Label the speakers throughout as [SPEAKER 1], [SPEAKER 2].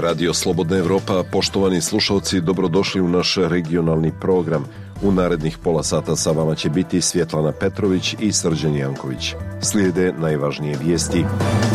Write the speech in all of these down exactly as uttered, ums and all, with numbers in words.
[SPEAKER 1] Radio Slobodna Evropa. Poštovani slušalci, dobrodošli u naš regionalni program. U narednih pola sata sa vama će biti Svjetlana Petrović i Srđan Janković. Slijede najvažnije vijesti.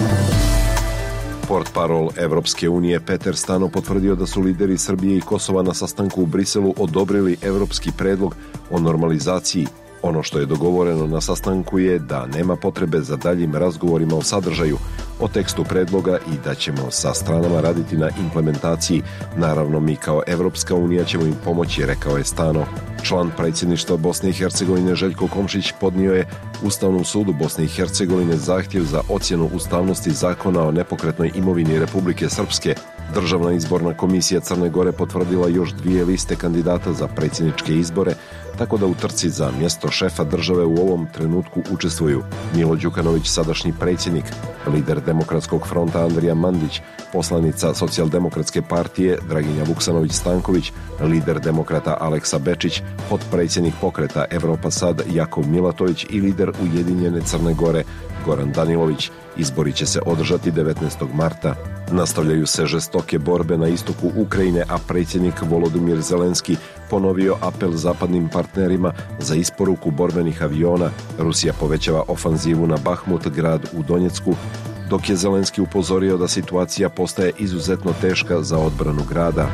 [SPEAKER 1] Portparol Evropske unije Peter Stano potvrdio da su lideri Srbije i Kosova na sastanku u Briselu odobrili evropski predlog o normalizaciji. Ono što je dogovoreno na sastanku je da nema potrebe za daljim razgovorima o sadržaju, o tekstu predloga i da ćemo sa stranama raditi na implementaciji. Naravno, mi kao Evropska unija ćemo im pomoći, rekao je Stano. Član predsjedništva Bosne i Hercegovine Željko Komšić podnio je Ustavnom sudu Bosne i Hercegovine zahtjev za ocjenu ustavnosti zakona o nepokretnoj imovini Republike Srpske. Državna izborna komisija Crne Gore potvrdila još dvije liste kandidata za predsjedničke izbore, tako da u trci za mjesto šefa države u ovom trenutku učestvuju Milo Đukanović, sadašnji predsjednik, lider Demokratskog fronta Andrija Mandić, poslanica Socijaldemokratske partije Draginja Vuksanović-Stanković, lider demokrata Aleksa Bečić, potpredsjednik pokreta Evropa Sad Jakov Milatović i lider Ujedinjene Crne Gore Goran Danilović. Izbori će se održati devetnaestog marta. Nastavljaju se žestoke borbe na istoku Ukrajine, a predsjednik Volodimir Zelenski ponovio apel zapadnim partnerima za isporuku borbenih aviona. Rusija povećava ofanzivu na Bahmut, grad u Donjecku, dok je Zelenski upozorio da situacija postaje izuzetno teška za odbranu grada.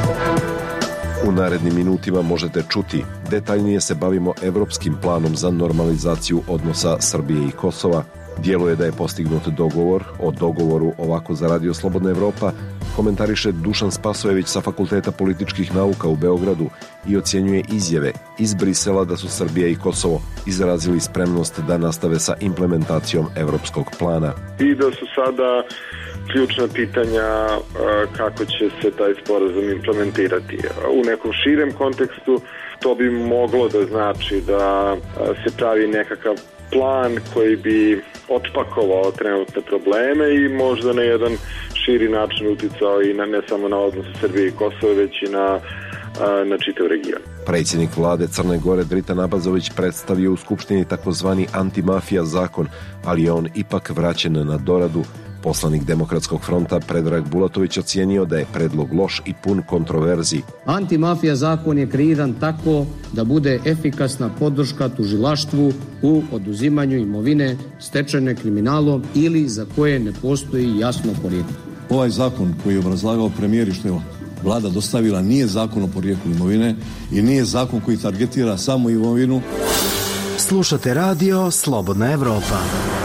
[SPEAKER 1] U narednim minutima možete čuti, detaljnije se bavimo evropskim planom za normalizaciju odnosa Srbije i Kosova. Djeluje da je postignut dogovor. O dogovoru ovako za Radio Slobodna Evropa komentariše Dušan Spasojević sa Fakulteta političkih nauka u Beogradu i ocjenjuje izjave iz Brisela da su Srbija i Kosovo izrazili spremnost da nastave sa implementacijom evropskog plana.
[SPEAKER 2] I da su sada ključna pitanja kako će se taj sporazum implementirati. U nekom širem kontekstu to bi moglo da znači da se pravi nekakav plan koji bi otpakovao trenutne probleme i možda na jedan širi način uticao i na, ne samo na odnose Srbije i Kosova, već i na, na čitav region.
[SPEAKER 1] Predsjednik vlade Crne Gore Dritan Abazović predstavio u Skupštini takozvani antimafija zakon, ali je on ipak vraćen na doradu. Poslanik Demokratskog fronta Predrag Bulatović ocijenio da je predlog loš i pun kontroverzi.
[SPEAKER 3] Antimafija zakon je kreiran tako da bude efikasna podrška tužilaštvu u oduzimanju imovine stečene kriminalom ili za koje ne postoji jasno porijeklo.
[SPEAKER 4] Ovaj zakon koji je obrazlagao premijer i što je vlada dostavila nije zakon o porijeklu imovine i nije zakon koji targetira samo imovinu.
[SPEAKER 5] Slušate Radio Slobodna Evropa.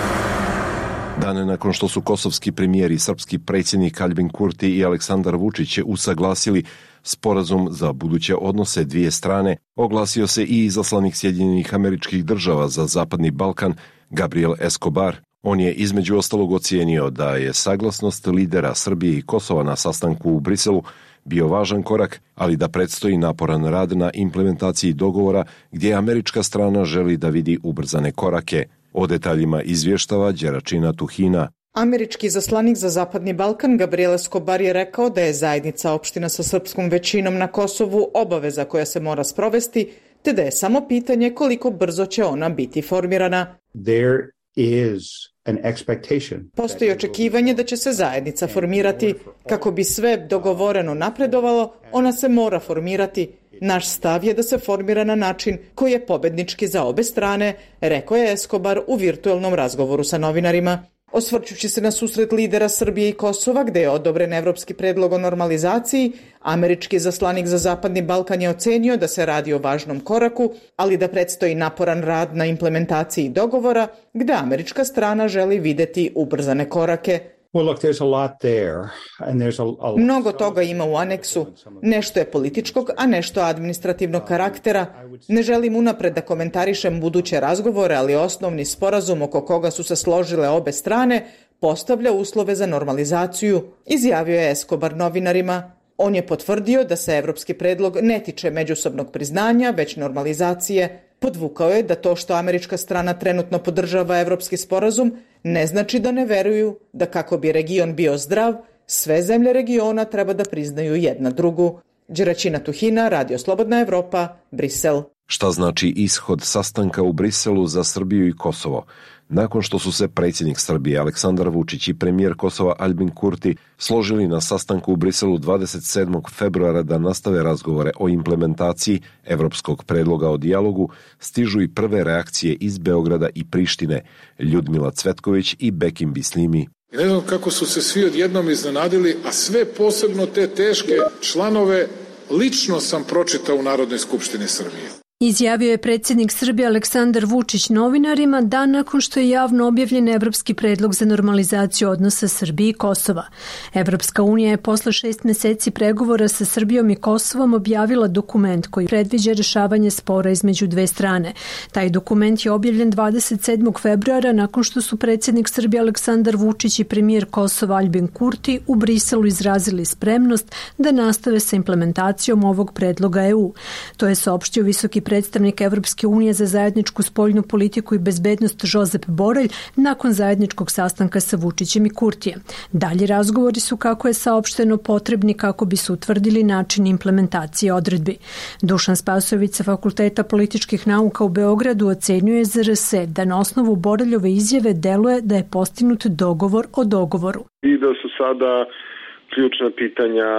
[SPEAKER 1] Dane nakon što su kosovski premijer i srpski predsjednik Aljbin Kurti i Aleksandar Vučić usaglasili sporazum za buduće odnose dvije strane, oglasio se i izaslanik Sjedinjenih Američkih Država za Zapadni Balkan Gabriel Escobar. On je između ostalog ocijenio da je saglasnost lidera Srbije i Kosova na sastanku u Briselu bio važan korak, ali da predstoji naporan rad na implementaciji dogovora gdje američka strana želi da vidi ubrzane korake. O detaljima izvještava Đeračina Tuhina.
[SPEAKER 6] Američki izaslanik za Zapadni Balkan Gabriel Escobar je rekao da je zajednica opština sa srpskom većinom na Kosovu obaveza koja se mora sprovesti, te da je samo pitanje koliko brzo će ona biti formirana.
[SPEAKER 7] There is an expectation.
[SPEAKER 6] Postoji očekivanje da će se zajednica formirati. Kako bi sve dogovoreno napredovalo, ona se mora formirati. Naš stav je da se formira na način koji je pobednički za obe strane, rekao je Escobar u virtuelnom razgovoru sa novinarima. Osvrćući se na susret lidera Srbije i Kosova, gde je odobren evropski predlog o normalizaciji, američki zaslanik za Zapadni Balkan je ocenio da se radi o važnom koraku, ali da predstoji naporan rad na implementaciji dogovora, gde američka strana želi videti ubrzane korake. Mnogo toga ima u aneksu. Nešto je političkog, a nešto administrativnog karaktera. Ne želim unapred da komentarišem buduće razgovore, ali osnovni sporazum oko koga su se složile obe strane postavlja uslove za normalizaciju, izjavio je Escobar novinarima. On je potvrdio da se evropski predlog ne tiče međusobnog priznanja, već normalizacije. Podvukao je da to što američka strana trenutno podržava evropski sporazum ne znači da ne veruju da kako bi region bio zdrav, sve zemlje regiona treba da priznaju jedna drugu. Đeračina Tuhina, Radio Slobodna Evropa, Brisel.
[SPEAKER 1] Šta znači ishod sastanka u Briselu za Srbiju i Kosovo? Nakon što su se predsjednik Srbije Aleksandar Vučić i premijer Kosova Aljbin Kurti složili na sastanku u Briselu dvadeset sedmog februara da nastave razgovore o implementaciji evropskog predloga o dijalogu, stižu i prve reakcije iz Beograda i Prištine, Ljudmila Cvetković i Bekim Bislimi.
[SPEAKER 8] Ne znam kako su se svi odjednom iznenadili, a sve posebno te teške članove lično sam pročitao u Narodnoj skupštini Srbije.
[SPEAKER 9] Izjavio je predsjednik Srbije Aleksandar Vučić novinarima dan nakon što je javno objavljen evropski predlog za normalizaciju odnosa Srbije i Kosova. Evropska unija je posle šest meseci pregovora sa Srbijom i Kosovom objavila dokument koji predviđa rešavanje spora između dve strane. Taj dokument je objavljen dvadeset sedmog februara nakon što su predsjednik Srbije Aleksandar Vučić i premijer Kosova Aljbin Kurti u Briselu izrazili spremnost da nastave sa implementacijom ovog predloga E U. To je saopštio visoki predstavnik Evropske unije za zajedničku spoljnu politiku i bezbednost Žozep Borelj nakon zajedničkog sastanka sa Vučićem i Kurtijem. Dalji razgovori su, kako je saopšteno, potrebni kako bi se utvrdili način implementacije odredbi. Dušan Spasojević sa Fakulteta političkih nauka u Beogradu ocenjuje Z R S da na osnovu Boreljove izjave deluje da je postignut dogovor o dogovoru.
[SPEAKER 2] I da su sada ključna pitanja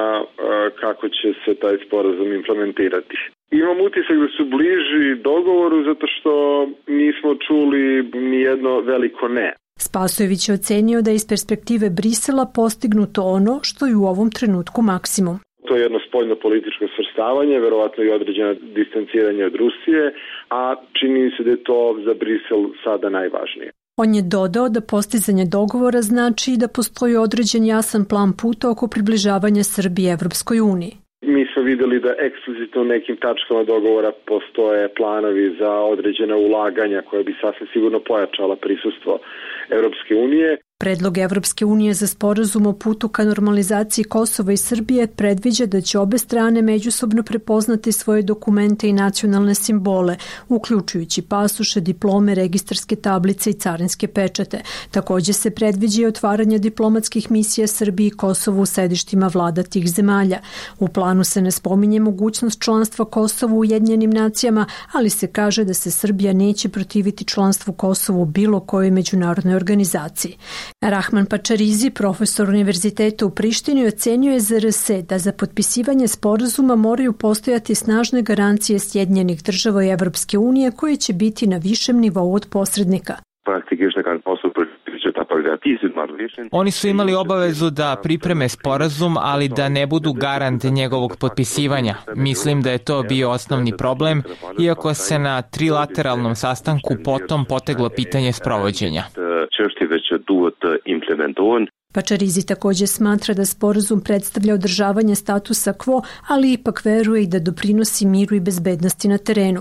[SPEAKER 2] kako će se taj sporazum implementirati. Imam utisak da su bliži dogovoru zato što nismo čuli ni jedno veliko ne.
[SPEAKER 9] Spasojević je ocenio da je iz perspektive Brisela postignuto ono što je u ovom trenutku maksimum.
[SPEAKER 2] To je jedno spoljno političko svrstavanje, verovatno i određeno distanciranje od Rusije, a čini se da je to za Brisel sada najvažnije.
[SPEAKER 9] On je dodao da postizanje dogovora znači da postoji određen jasan plan puta oko približavanja Srbije Evropskoj uniji.
[SPEAKER 2] Mi smo videli da eksplicitno u nekim tačkama dogovora postoje planovi za određena ulaganja koja bi sasvim sigurno pojačala prisustvo Evropske unije.
[SPEAKER 9] Predlog Evropske unije za sporazum o putu ka normalizaciji Kosova i Srbije predviđa da će obe strane međusobno prepoznati svoje dokumente i nacionalne simbole, uključujući pasoše, diplome, registarske tablice i carinske pečate. Također se predviđa i otvaranje diplomatskih misija Srbije i Kosovu u sedištima vlada tih zemalja. U planu se ne spominje mogućnost članstva Kosova u Ujedinjenim nacijama, ali se kaže da se Srbija neće protiviti članstvu Kosova u bilo kojoj međunarodnoj organizaciji. Rahman Pačarizi, profesor univerziteta u Prištini, ocenjuje Z R S da za potpisivanje sporazuma moraju postojati snažne garancije Sjedinjenih država i Evropske unije koje će biti na višem nivou od posrednika.
[SPEAKER 10] Oni su imali obavezu da pripreme sporazum, ali da ne budu garant njegovog potpisivanja. Mislim da je to bio osnovni problem, iako se na trilateralnom sastanku potom poteglo pitanje sprovođenja.
[SPEAKER 9] Pačarizi također smatra da sporazum predstavlja održavanje statusa quo, ali ipak veruje i da doprinosi miru i bezbednosti na terenu.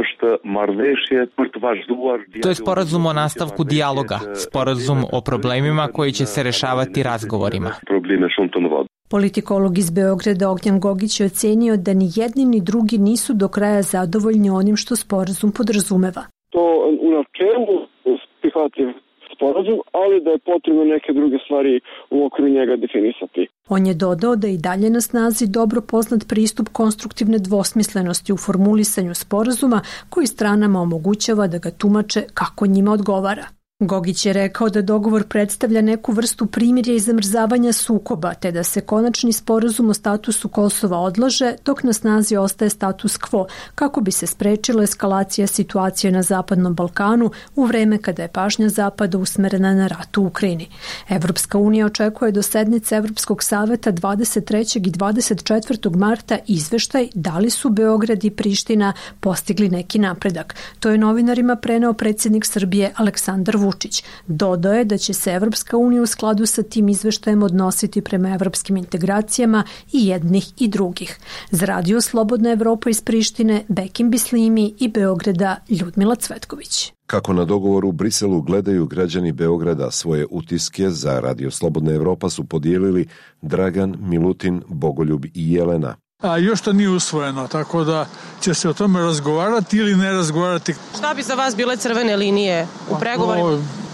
[SPEAKER 10] To je sporazum o nastavku dijaloga, sporazum o problemima koji će se rešavati razgovorima.
[SPEAKER 9] Politikolog iz Beograda Ognjan Gogić je ocenio da ni jedni ni drugi nisu do kraja zadovoljni onim što sporazum podrazumeva.
[SPEAKER 11] To u načelu prihvatljiv sporazum, ali da je potrebno neke druge stvari u okviru njega definisati.
[SPEAKER 9] On je dodao da i dalje na snazi dobro poznat pristup konstruktivne dvosmislenosti u formulisanju sporazuma koji stranama omogućava da ga tumače kako njima odgovara. Gogić je rekao da dogovor predstavlja neku vrstu primirja i zamrzavanja sukoba, te da se konačni sporazum o statusu Kosova odlaže dok na snazi ostaje status quo, kako bi se sprečila eskalacija situacije na Zapadnom Balkanu u vreme kada je pažnja Zapada usmerena na rat u Ukrajini. Evropska unija očekuje do sednice Evropskog saveta dvadeset trećeg i dvadeset četvrtog marta izveštaj da li su Beograd i Priština postigli neki napredak. To je novinarima preneo predsjednik Srbije Aleksandar Vučić. Vučić. Dodao je da će se Evropska unija u skladu sa tim izveštajem odnositi prema evropskim integracijama i jednih i drugih. Za Radio Slobodna Evropa iz Prištine, Bekim Bislimi i Beograda, Ljudmila Cvetković.
[SPEAKER 1] Kako na dogovoru u Briselu gledaju građani Beograda, svoje utiske za Radio Slobodna Evropa su podijelili Dragan, Milutin, Bogoljub i Jelena.
[SPEAKER 12] A još to nije usvojeno, tako da će se o tome razgovarati ili ne razgovarati.
[SPEAKER 13] Šta bi za vas bile crvene linije u pregovorima?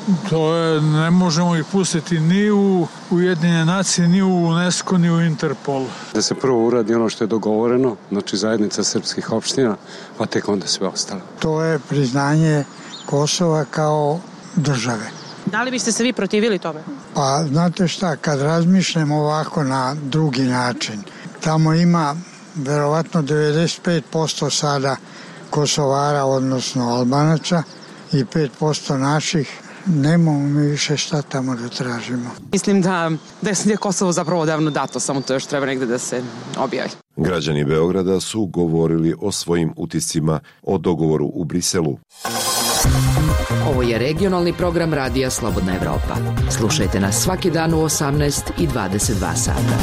[SPEAKER 12] To je, ne možemo ih pustiti ni u Ujedinjene nacije, ni u UNESCO, ni u Interpol.
[SPEAKER 13] Da se prvo uradi ono što je dogovoreno, znači zajednica srpskih opština, pa tek onda sve ostalo.
[SPEAKER 14] To je priznanje Kosova kao države.
[SPEAKER 15] Da li biste se vi protivili tome?
[SPEAKER 14] Pa znate šta, kad razmišljam ovako na drugi način, tamo ima verovatno devedeset pet posto sada Kosovara, odnosno Albanaca, i pet posto naših. Nemamo mi više šta tamo da tražimo.
[SPEAKER 15] Mislim da, da je Kosovo zapravo davno dato, samo to još treba negde da se objavi.
[SPEAKER 1] Građani Beograda su govorili o svojim utiscima o dogovoru u Briselu.
[SPEAKER 16] Ovo je regionalni program Radija Slobodna Evropa. Slušajte nas svaki dan u osamnaest i dvadeset dva sata.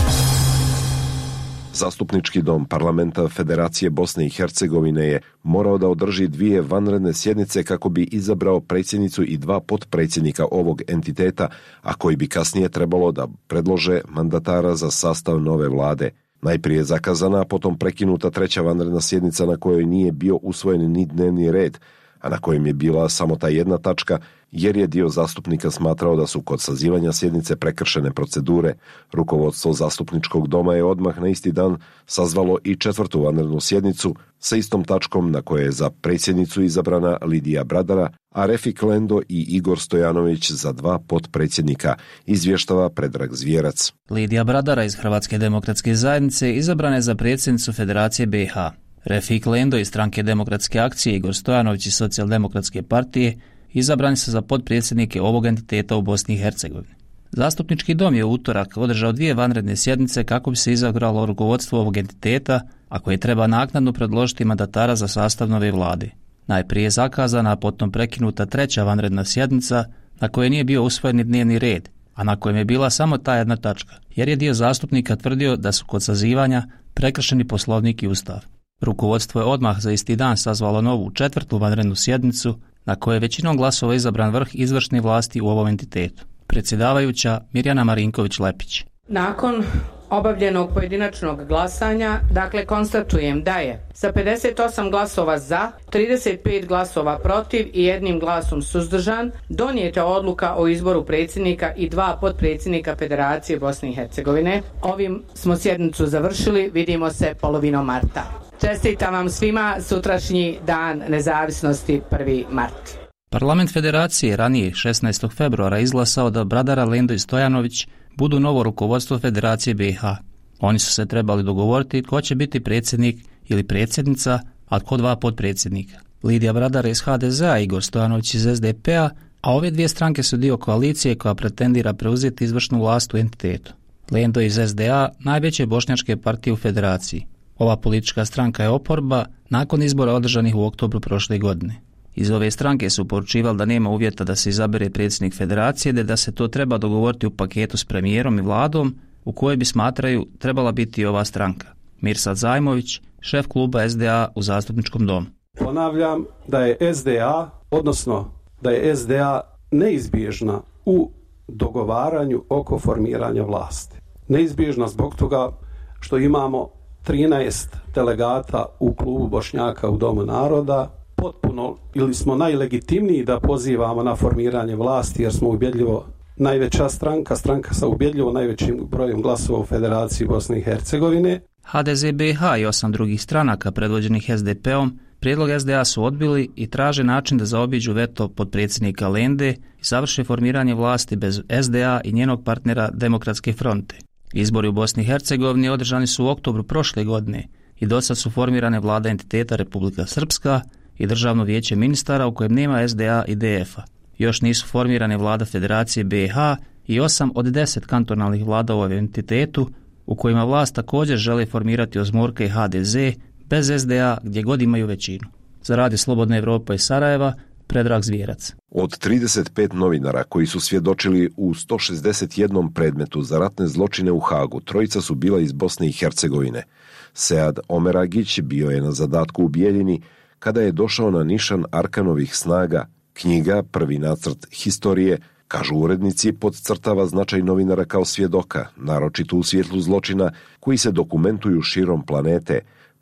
[SPEAKER 1] Zastupnički dom parlamenta Federacije Bosne i Hercegovine je morao da održi dvije vanredne sjednice kako bi izabrao predsjednicu i dva potpredsjednika ovog entiteta, a koji bi kasnije trebalo da predlože mandatara za sastav nove vlade. Najprije zakazana, a potom prekinuta treća vanredna sjednica na kojoj nije bio usvojen ni dnevni red, a na kojem je bila samo ta jedna tačka, jer je dio zastupnika smatrao da su kod sazivanja sjednice prekršene procedure. Rukovodstvo zastupničkog doma je odmah na isti dan sazvalo i četvrtu vanrednu sjednicu sa istom tačkom na kojoj je za predsjednicu izabrana Lidija Bradara, a Refik Lendo i Igor Stojanović za dva potpredsjednika, izvještava Predrag Zvjerac.
[SPEAKER 17] Lidija Bradara iz Hrvatske demokratske zajednice izabrana je za predsjednicu Federacije B i H. Refik Lendo iz Stranke demokratske akcije i Igor Stojanović iz Socijaldemokratske partije izabrani su za potpredsjednike ovog entiteta u Bosni i Hercegovini. Zastupnički dom je u utorak održao dvije vanredne sjednice kako bi se izabralo rukovodstvo ovog entiteta, a koje treba naknadno predložiti mandatara za sastav nove vlade. Najprije je zakazana, a potom prekinuta treća vanredna sjednica na kojoj nije bio usvojen ni dnevni red, a na kojem je bila samo ta jedna tačka, jer je dio zastupnika tvrdio da su kod sazivanja prekršeni Poslovnik i Ustav. Rukovodstvo je odmah za isti dan sazvalo novu četvrtu vanrednu sjednicu na kojoj je većinom glasova izabran vrh izvršne vlasti u ovom entitetu. Predsjedavajuća Mirjana Marinković-Lepić.
[SPEAKER 18] Nakon obavljenog pojedinačnog glasanja, dakle konstatujem da je sa pedeset osam glasova za, trideset pet glasova protiv i jednim glasom suzdržan donijeta odluka o izboru predsjednika i dva potpredsjednika Federacije Bosne i Hercegovine. Ovim smo sjednicu završili, vidimo se polovinom marta. Čestitam vam svima sutrašnji dan nezavisnosti prvi mart.
[SPEAKER 17] Parlament Federacije ranije šesnaestog februara izglasao da Bradara, Lendo i Stojanović budu novo rukovodstvo Federacije B i H. Oni su se trebali dogovoriti tko će biti predsjednik ili predsjednica, a tko dva potpredsjednika. Lidija Bradara iz H D Z-a i Igor Stojanović iz S D P-a, a ove dvije stranke su dio koalicije koja pretendira preuzeti izvršnu vlast u entitetu. Lendo iz S D A, najveće bošnjačke partije u Federaciji. Ova politička stranka je oporba nakon izbora održanih u oktobru prošle godine. Iz ove stranke su poručivali da nema uvjeta da se izabere predsjednik Federacije, te da se to treba dogovoriti u paketu s premijerom i vladom, u kojoj bi, smatraju, trebala biti ova stranka. Mirsad Zajmović, šef kluba S D A u zastupničkom domu.
[SPEAKER 19] Ponavljam da je S D A, odnosno da je S D A neizbježna u dogovaranju oko formiranja vlasti. Neizbježna zbog toga što imamo trinaest delegata u klubu Bošnjaka u Domu naroda, potpuno ili smo najlegitimniji da pozivamo na formiranje vlasti jer smo ubjedljivo najveća stranka, stranka sa ubjedljivo najvećim brojem glasova u Federaciji Bosne i Hercegovine.
[SPEAKER 17] H D Z B i H i osam drugih stranaka predvođenih S D P-om prijedlog S D A su odbili i traže način da zaobiđu veto potpredsjednika Lende i završe formiranje vlasti bez S D A i njenog partnera Demokratske fronte. Izbori u Bosni i Hercegovini održani su u oktobru prošle godine i dosad su formirane vlada entiteta Republika Srpska i Državno vijeće ministara u kojem nema S D A i D F-a. Još nisu formirane vlada Federacije B i H i osam od deset kantonalnih vlada u ovom entitetu u kojima vlast također žele formirati Ozmorka i H D Z bez S D A gdje god imaju većinu. Za Radio Slobodna Evropa iz Sarajeva, Predrag Zvjerac.
[SPEAKER 1] Od trideset pet novinara koji su svjedočili u sto šezdeset jednom predmetu za ratne zločine u Hagu, trojica su bila iz Bosne i Hercegovine. Sead Omeragić bio je na zadatku u Bijeljini kada je došao na nišan Arkanovih snaga. Knjiga, prvi nacrt historije, kažu urednici, podcrtava značaj novinara kao svjedoka, naročito u svjetlu zločina koji se dokumentuju širom planete.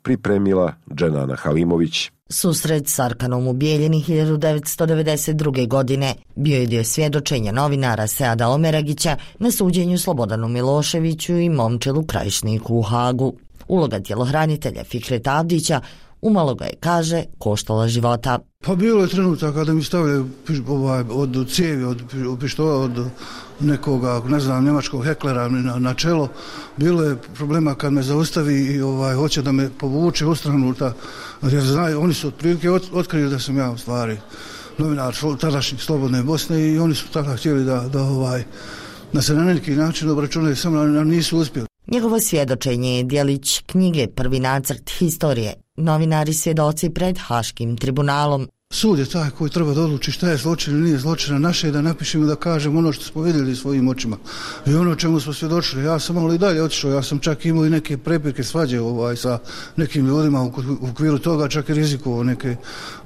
[SPEAKER 1] pripremila Dženana Halimović.
[SPEAKER 20] Susret s Arkanom u Bijeljini hiljadu devetsto devedeset druge. godine bio je dio svjedočenja novinara Seada Omeragića na suđenju Slobodanu Miloševiću i Momčilu Krajišniku u Hagu. Uloga tjelohranitelja Fikreta Avdića umalo ga je, kaže, koštala života.
[SPEAKER 21] Pa bilo je trenutak kada mi stavljaju ovaj, od cijevi, od pištola, od nekoga, ne znam, njemačkog heklera na, na čelo. Bilo je problema kad me zaustavi i ovaj, hoće da me povuče u stranu, ta, jer znaju, oni su otprilike ot, otkrili da sam ja u stvari novinar tadašnjih Slobodne Bosne i oni su tada htjeli da, da, ovaj, da se na neki način obračunaju, samo nam nisu uspjeli.
[SPEAKER 20] Njegovo svjedočenje je dijelić knjige Prvi nacrt historije, novinari svjedoci pred Haškim tribunalom.
[SPEAKER 21] Sud je taj koji treba da odluči šta je zločin ili nije zločina. Naše je da napišemo, da kažemo ono što smo vidjeli svojim očima i ono čemu smo svjedočili. Ja sam malo i dalje otišao, ja sam čak imao i neke prepirke, svađe ovaj, sa nekim ljudima u okviru toga, čak i rizikovao neke,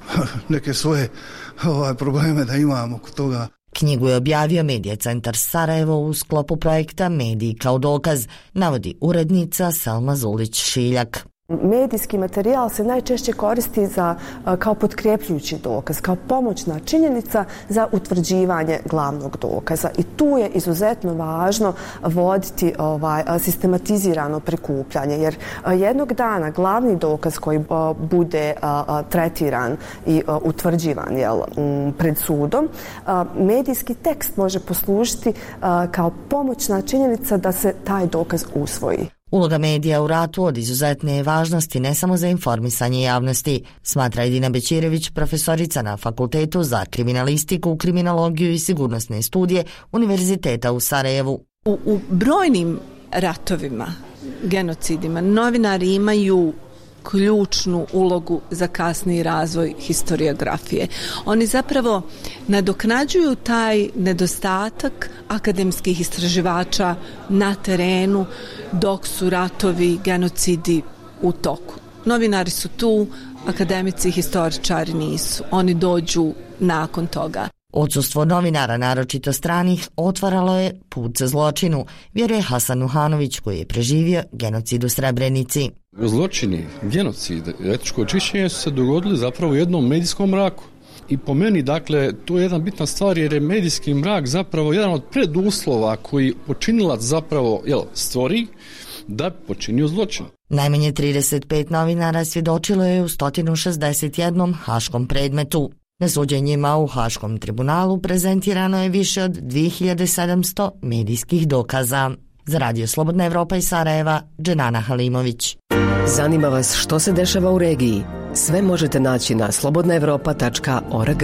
[SPEAKER 21] neke svoje ovaj, probleme da imamo oko toga.
[SPEAKER 20] Knjigu je objavio Medija centar Sarajevo u sklopu projekta Mediji kao dokaz, navodi urednica Selma Zulić-Šiljak.
[SPEAKER 22] Medijski materijal se najčešće koristi za, kao potkrepljujući dokaz, kao pomoćna činjenica za utvrđivanje glavnog dokaza. I tu je izuzetno važno voditi ovaj, sistematizirano prikupljanje, jer jednog dana glavni dokaz koji bude tretiran i utvrđivan jel, pred sudom, medijski tekst može poslužiti kao pomoćna činjenica da se taj dokaz usvoji.
[SPEAKER 20] Uloga medija u ratu od izuzetne je važnosti ne samo za informisanje javnosti, smatra Edina Bećirević, profesorica na Fakultetu za kriminalistiku, kriminologiju i sigurnosne studije Univerziteta u Sarajevu.
[SPEAKER 23] U, u brojnim ratovima, genocidima, novinari imaju ključnu ulogu za kasniji razvoj historiografije. Oni zapravo nadoknađuju taj nedostatak akademskih istraživača na terenu dok su ratovi, genocidi u toku. Novinari su tu, akademici i historičari nisu. Oni dođu nakon toga.
[SPEAKER 20] Odsustvo novinara, naročito stranih, otvaralo je put za zločinu, vjeruje Hasan Nuhanović koji je preživio genocid u Srebrenici.
[SPEAKER 24] Zločini, genocid, etničko čišćenje su se dogodili zapravo u jednom medijskom mraku. I po meni, dakle, to je jedna bitna stvar jer je medijski mrak zapravo jedan od preduslova koji počinilac zapravo jel, stvori da počinio zločin.
[SPEAKER 20] Najmanje trideset pet novinara svjedočilo je u sto šezdeset jednom haškom predmetu. Na suđenjima u Haškom tribunalu prezentirano je više od dvije hiljade sedamsto medijskih dokaza. Za Radio Slobodna Evropa iz Sarajeva, Dženana Halimović.
[SPEAKER 25] Zanima vas što se dešava u regiji? Sve možete naći na slobodna evropa tačka org.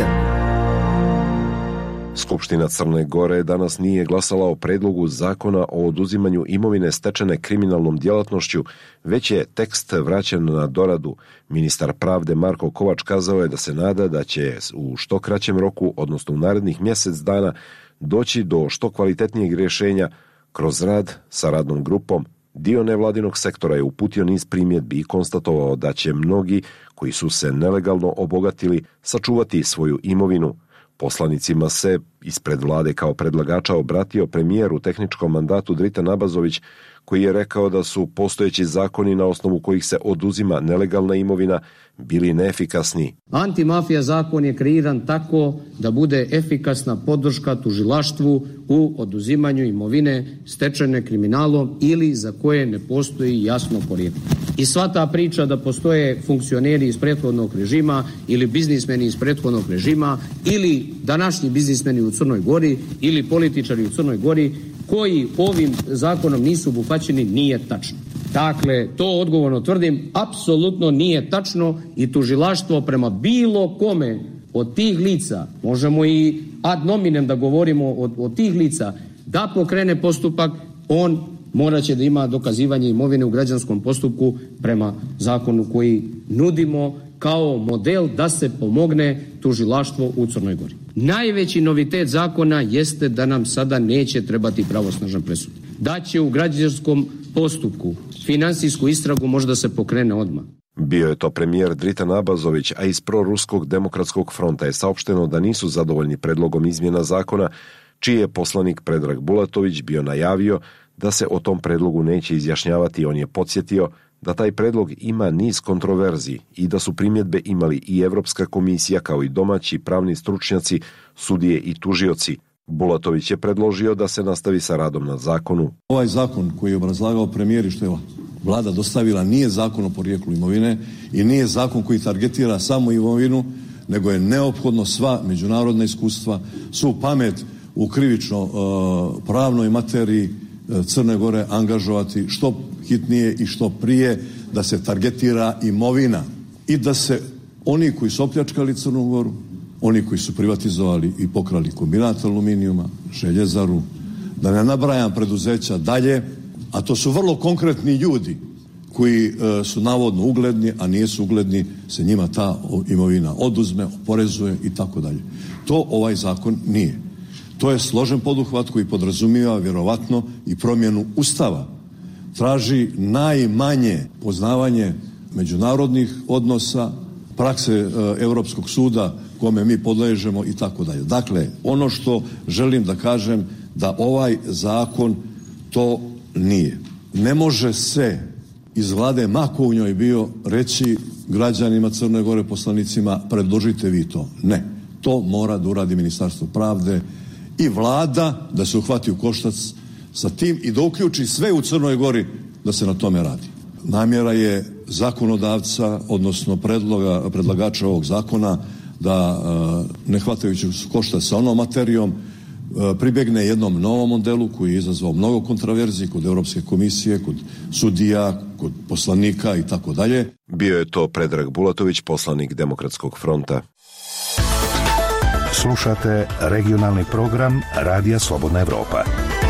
[SPEAKER 1] Skupština Crne Gore danas nije glasala o predlogu zakona o oduzimanju imovine stečene kriminalnom djelatnošću, već je tekst vraćen na doradu. Ministar pravde Marko Kovač kazao je da se nada da će u što kraćem roku, odnosno u narednih mjesec dana, doći do što kvalitetnijeg rješenja kroz rad sa radnom grupom. Dio nevladinog sektora je uputio niz primjedbi i konstatovao da će mnogi koji su se nelegalno obogatili sačuvati svoju imovinu. Poslanicima se ispred vlade kao predlagača obratio premijer u tehničkom mandatu Dritan Abazović, koji je rekao da su postojeći zakoni na osnovu kojih se oduzima nelegalna imovina bili neefikasni.
[SPEAKER 3] Antimafija zakon je kreiran tako da bude efikasna podrška tužilaštvu u oduzimanju imovine stečene kriminalom ili za koje ne postoji jasno porijeklo. I sva ta priča da postoje funkcioneri iz prethodnog režima ili biznismeni iz prethodnog režima ili današnji biznismeni u Crnoj Gori ili političari u Crnoj Gori koji ovim zakonom nisu obuhvaćeni nije tačno. Dakle, to odgovorno tvrdim, apsolutno nije tačno i tužilaštvo prema bilo kome od tih lica, možemo i ad nominem da govorimo od, od tih lica, da pokrene postupak, on morat će da ima dokazivanje imovine u građanskom postupku prema zakonu koji nudimo kao model da se pomogne tužilaštvo u Crnoj Gori. Najveći novitet zakona jeste da nam sada neće trebati pravosnažan presud. Da će u građanskom postupku finansijsku istragu možda se pokrene odmah.
[SPEAKER 1] Bio je to premijer Dritan Abazović, a iz proruskog demokratskog fronta je saopšteno da nisu zadovoljni predlogom izmjena zakona, čiji je poslanik Predrag Bulatović bio najavio da se o tom predlogu neće izjašnjavati. On je podsjetio da taj predlog ima niz kontroverzi i da su primjedbe imali i Evropska komisija kao i domaći pravni stručnjaci, sudije i tužioci. Bulatović je predložio da se nastavi sa radom na zakonu.
[SPEAKER 4] Ovaj zakon koji je obrazlagao premijer i što je vlada dostavila nije zakon o porijeklu imovine i nije zakon koji targetira samo imovinu, nego je neophodno sva međunarodna iskustva, svu pamet u krivično uh, pravnoj materiji uh, Crne Gore angažovati što hitnije i što prije, da se targetira imovina i da se oni koji su opljačkali Crnu Goru, oni koji su privatizovali i pokrali kombinat aluminijuma, željezaru, da ne nabrajam preduzeća dalje, a to su vrlo konkretni ljudi koji e, su navodno ugledni, a nisu ugledni, se njima ta imovina oduzme, oporezuje i tako dalje. To ovaj zakon nije. To je složen poduhvat koji podrazumijeva vjerovatno i promjenu Ustava. Traži najmanje poznavanje međunarodnih odnosa, prakse e, Europskog suda kome mi podležemo i tako dalje. Dakle, ono što želim da kažem, da ovaj zakon to nije. Ne može se iz vlade, ma ko u njoj bio, reći građanima Crne Gore, poslanicima, predložite vi to. Ne. To mora da uradi Ministarstvo pravde i vlada, da se uhvati u koštac sa tim i da uključi sve u Crnoj Gori da se na tome radi. Namjera je zakonodavca, odnosno predloga, predlagača ovog zakona, da ne hvatajući koštac sa onom materijom pribjegne jednom novom modelu koji je izazvao mnogo kontraverziji kod Europske komisije, kod sudija, kod poslanika i tako dalje.
[SPEAKER 1] Bio je to Predrag Bulatović, poslanik Demokratskog fronta.
[SPEAKER 5] Slušate regionalni program Radija Slobodna Evropa.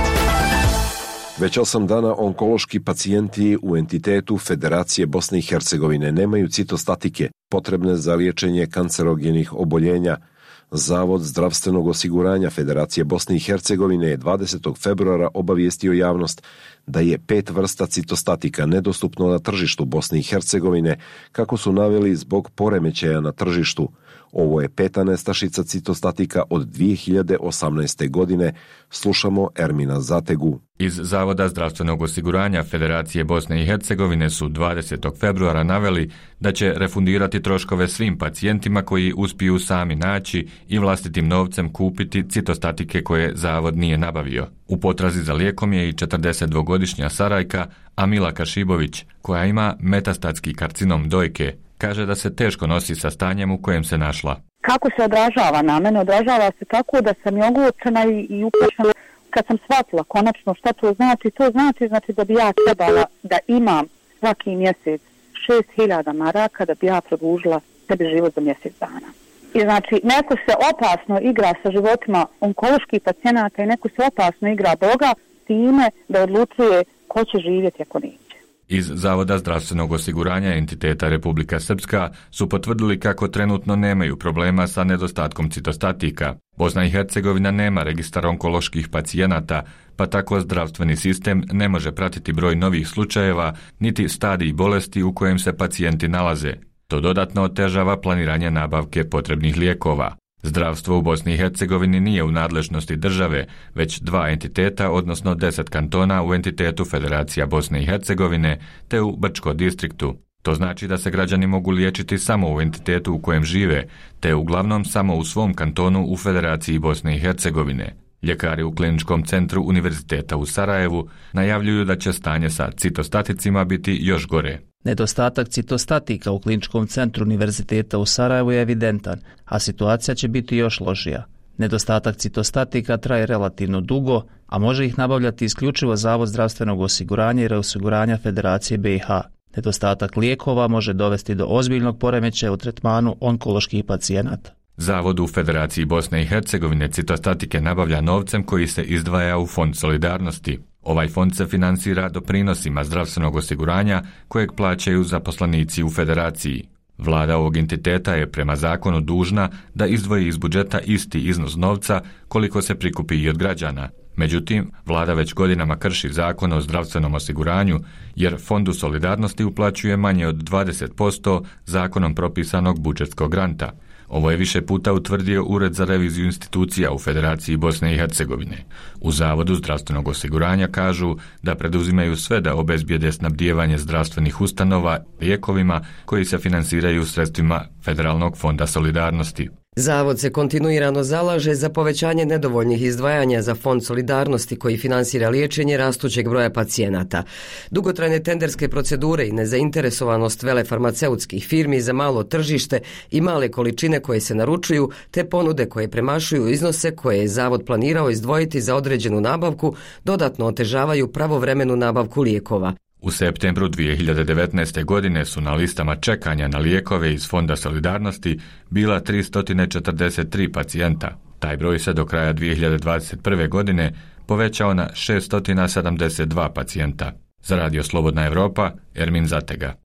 [SPEAKER 1] Već osam dana onkološki pacijenti u entitetu Federacije Bosne i Hercegovine nemaju citostatike potrebne za liječenje kancerogenih oboljenja. Zavod zdravstvenog osiguranja Federacije Bosne i Hercegovine je dvadesetog februara obavijestio javnost da je pet vrsta citostatika nedostupno na tržištu Bosne i Hercegovine, kako su naveli zbog poremećaja na tržištu. Ovo je peta nestašica citostatika od dvije hiljade osamnaeste. godine. Slušamo Ermina Zategu.
[SPEAKER 6] Iz Zavoda zdravstvenog osiguranja Federacije Bosne i Hercegovine su dvadesetog februara naveli da će refundirati troškove svim pacijentima koji uspiju sami naći i vlastitim novcem kupiti citostatike koje Zavod nije nabavio. U potrazi za lijekom je i četrdesetdvogodišnja Sarajka Amila Kašibović, koja ima metastatski karcinom dojke. Kaže da se teško nosi sa stanjem u kojem se našla.
[SPEAKER 7] Kako se odražava na mene? Odražava se tako da sam i oglučena i, i uplašena. Kad sam shvatila konačno šta to znači, to znači, znači da bi ja trebala da imam svaki mjesec šest hiljada maraka da bi ja produžila sebi život za mjesec dana. I znači neko se opasno igra sa životima onkoloških pacijenata i neko se opasno igra Boga time da odlučuje ko će živjeti ako neće.
[SPEAKER 6] Iz Zavoda zdravstvenog osiguranja entiteta Republika Srpska su potvrdili kako trenutno nemaju problema sa nedostatkom citostatika. Bosna i Hercegovina nema registar onkoloških pacijenata, pa tako zdravstveni sistem ne može pratiti broj novih slučajeva niti stadij bolesti u kojem se pacijenti nalaze. To dodatno otežava planiranje nabavke potrebnih lijekova. Zdravstvo u Bosni i Hercegovini nije u nadležnosti države, već dva entiteta, odnosno deset kantona u entitetu Federacija Bosne i Hercegovine te u Brčko distriktu. To znači da se građani mogu liječiti samo u entitetu u kojem žive, te uglavnom samo u svom kantonu u Federaciji Bosne i Hercegovine. Ljekari u Kliničkom centru Univerziteta u Sarajevu najavljuju da će stanje sa citostaticima biti još gore.
[SPEAKER 17] Nedostatak citostatika u Kliničkom centru Univerziteta u Sarajevu je evidentan, a situacija će biti još lošija. Nedostatak citostatika traje relativno dugo, a može ih nabavljati isključivo Zavod zdravstvenog osiguranja i reosiguranja Federacije B i H. Nedostatak lijekova može dovesti do ozbiljnog poremećaja u tretmanu onkoloških pacijenata.
[SPEAKER 6] Zavod u Federaciji Bosne i Hercegovine citostatike nabavlja novcem koji se izdvaja u Fond solidarnosti. Ovaj fond se finansira doprinosima zdravstvenog osiguranja kojeg plaćaju zaposlenici u Federaciji. Vlada ovog entiteta je prema zakonu dužna da izdvoji iz budžeta isti iznos novca koliko se prikupi i od građana. Međutim, vlada već godinama krši zakon o zdravstvenom osiguranju jer Fondu solidarnosti uplaćuje manje od dvadeset posto zakonom propisanog budžetskog granta. Ovo je više puta utvrdio Ured za reviziju institucija u Federaciji Bosne i Hercegovine. U Zavodu zdravstvenog osiguranja kažu da preduzimaju sve da obezbijede snabdijevanje zdravstvenih ustanova lijekovima koji se finansiraju sredstvima Federalnog fonda solidarnosti.
[SPEAKER 2] Zavod se kontinuirano zalaže za povećanje nedovoljnih izdvajanja za Fond solidarnosti koji finansira liječenje rastućeg broja pacijenata. Dugotrajne tenderske procedure i nezainteresovanost velefarmaceutskih firmi za malo tržište i male količine koje se naručuju, te ponude koje premašuju iznose koje je Zavod planirao izdvojiti za određenu nabavku, dodatno otežavaju pravovremenu nabavku lijekova.
[SPEAKER 6] U septembru dvije hiljade devetnaeste. godine su na listama čekanja na lijekove iz Fonda solidarnosti bila tristo četrdeset tri pacijenta. Taj broj se do kraja dvije hiljade dvadeset prve. godine povećao na šesto sedamdeset dva pacijenta. Za Radio Slobodna Evropa, Ermin Zatega.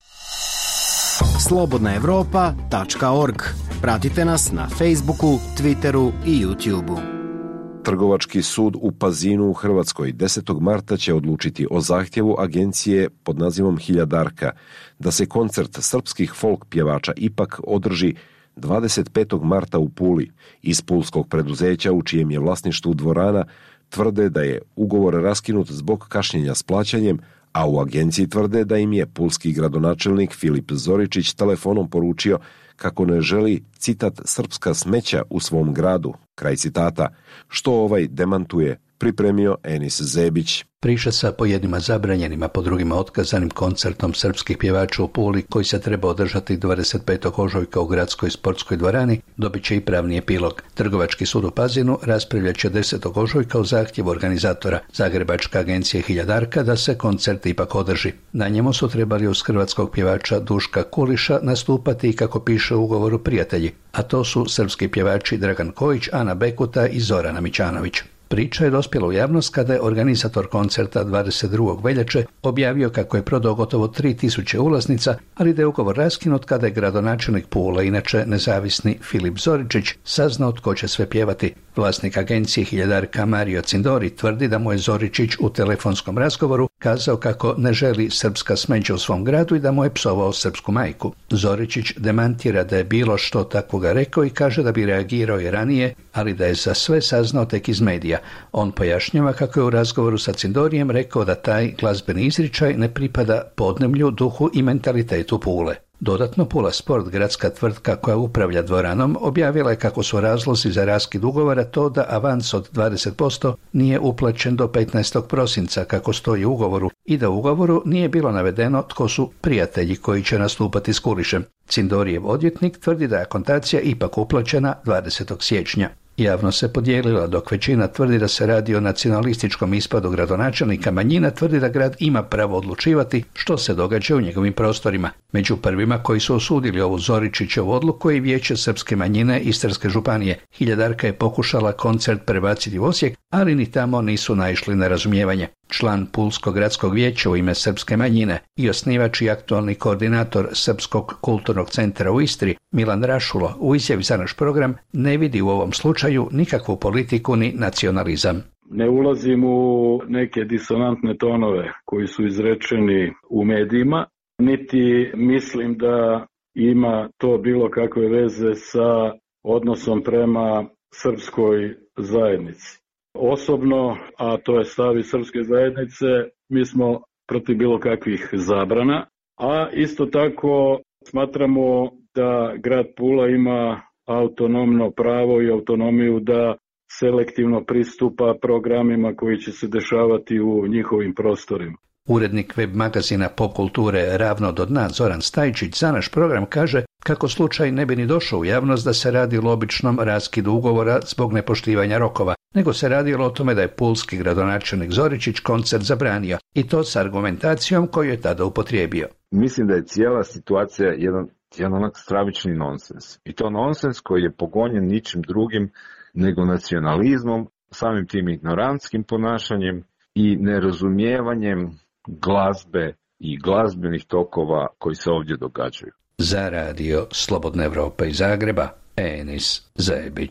[SPEAKER 8] slobodna evropa tačka org. Pratite nas na Facebooku, Twitteru i YouTubeu.
[SPEAKER 1] Trgovački sud u Pazinu u Hrvatskoj desetog marta će odlučiti o zahtjevu agencije pod nazivom Hiljadarka da se koncert srpskih folk pjevača ipak održi dvadeset petog marta u Puli. Iz pulskog preduzeća u čijem je vlasništvu dvorana tvrde da je ugovor raskinut zbog kašnjenja s plaćanjem, a u agenciji tvrde da im je pulski gradonačelnik Filip Zoričić telefonom poručio kako ne želi, citat, srpska smeća u svom gradu, kraj citata, što ovaj demantuje, pripremio Enis Zebić.
[SPEAKER 9] Priča sa po jednima zabranjenima, po drugima otkazanim koncertom srpskih pjevača u Puli, koji se treba održati dvadeset petog ožujka u gradskoj sportskoj dvorani, dobit će i pravni epilog. Trgovački sud u Pazinu raspravljat će desetog ožujka o zahtjevu organizatora Zagrebačka agencija Hiljadarka da se koncert ipak održi. Na njemu su trebali uz hrvatskog pjevača Duška Kuliša nastupati i, kako piše u ugovoru, prijatelji, a to su srpski pjevači Dragan Kojić, Ana Bekuta i Zorana Mićanović. Priča je dospjela u javnost kada je organizator koncerta dvadeset drugog veljače objavio kako je prodao gotovo tri tisuće ulaznica, ali da je ugovor raskinut kada je gradonačelnik Pule, inače nezavisni Filip Zoričić, saznao tko će sve pjevati. Vlasnik agencije Hiljadarka Mario Cindori tvrdi da mu je Zoričić u telefonskom razgovoru kazao kako ne želi srpska smeđa u svom gradu i da mu je psovao srpsku majku. Zoričić demantira da je bilo što takvoga rekao i kaže da bi reagirao i ranije, ali da je za sve saznao tek iz medija. On pojašnjava kako je u razgovoru sa Cindorijem rekao da taj glazbeni izričaj ne pripada podneblju, duhu i mentalitetu Pule. Dodatno, Pula Sport, gradska tvrtka koja upravlja dvoranom, objavila je kako su razlozi za raskid ugovora to da avans od dvadeset posto nije uplaćen do petnaestog prosinca, kako stoji u ugovoru, i da u ugovoru nije bilo navedeno tko su prijatelji koji će nastupati s Kulišem. Cindorijev odvjetnik tvrdi da je akontacija ipak uplaćena dvadesetog siječnja. Javno se podijelila, dok većina tvrdi da se radi o nacionalističkom ispadu gradonačelnika, manjina tvrdi da grad ima pravo odlučivati što se događa u njegovim prostorima. Među prvima koji su osudili ovu Zoričićevu odluku je Vijeće srpske manjine Istarske županije. Hiljadarka je pokušala koncert prebaciti u Osijek, ali ni tamo nisu naišli na razumijevanje. Član Pulskog gradskog vijeća u ime srpske manjine i osnivač i aktualni koordinator Srpskog kulturnog centra u Istri, Milan Rašulo, u izjavi za naš program ne vidi u ovom slučaju nikakvu politiku ni nacionalizam.
[SPEAKER 10] Ne ulazim u neke disonantne tonove koji su izrečeni u medijima, niti mislim da ima to bilo kakve veze sa odnosom prema srpskoj zajednici. Osobno, a to je stav iz srpske zajednice, mi smo protiv bilo kakvih zabrana, a isto tako smatramo da grad Pula ima autonomno pravo i autonomiju da selektivno pristupa programima koji će se dešavati u njihovim prostorima.
[SPEAKER 9] Urednik web magazina Pop kulture Ravno do dna Zoran Stajčić za naš program kaže kako slučaj ne bi ni došao u javnost da se radi o običnom raskidu ugovora zbog nepoštivanja rokova, nego se radilo o tome da je pulski gradonačelnik Zoričić koncert zabranio, i to s argumentacijom koju je tada upotrijebio.
[SPEAKER 11] Mislim da je cijela situacija jedan, jedan onak stravični nonsens. I to nonsens koji je pogonjen ničim drugim nego nacionalizmom, samim tim ignorantskim ponašanjem i nerazumijevanjem glazbe i glazbenih tokova koji se ovdje događaju.
[SPEAKER 9] Za radio Slobodna Evropa iz Zagreba, Enis Zebić.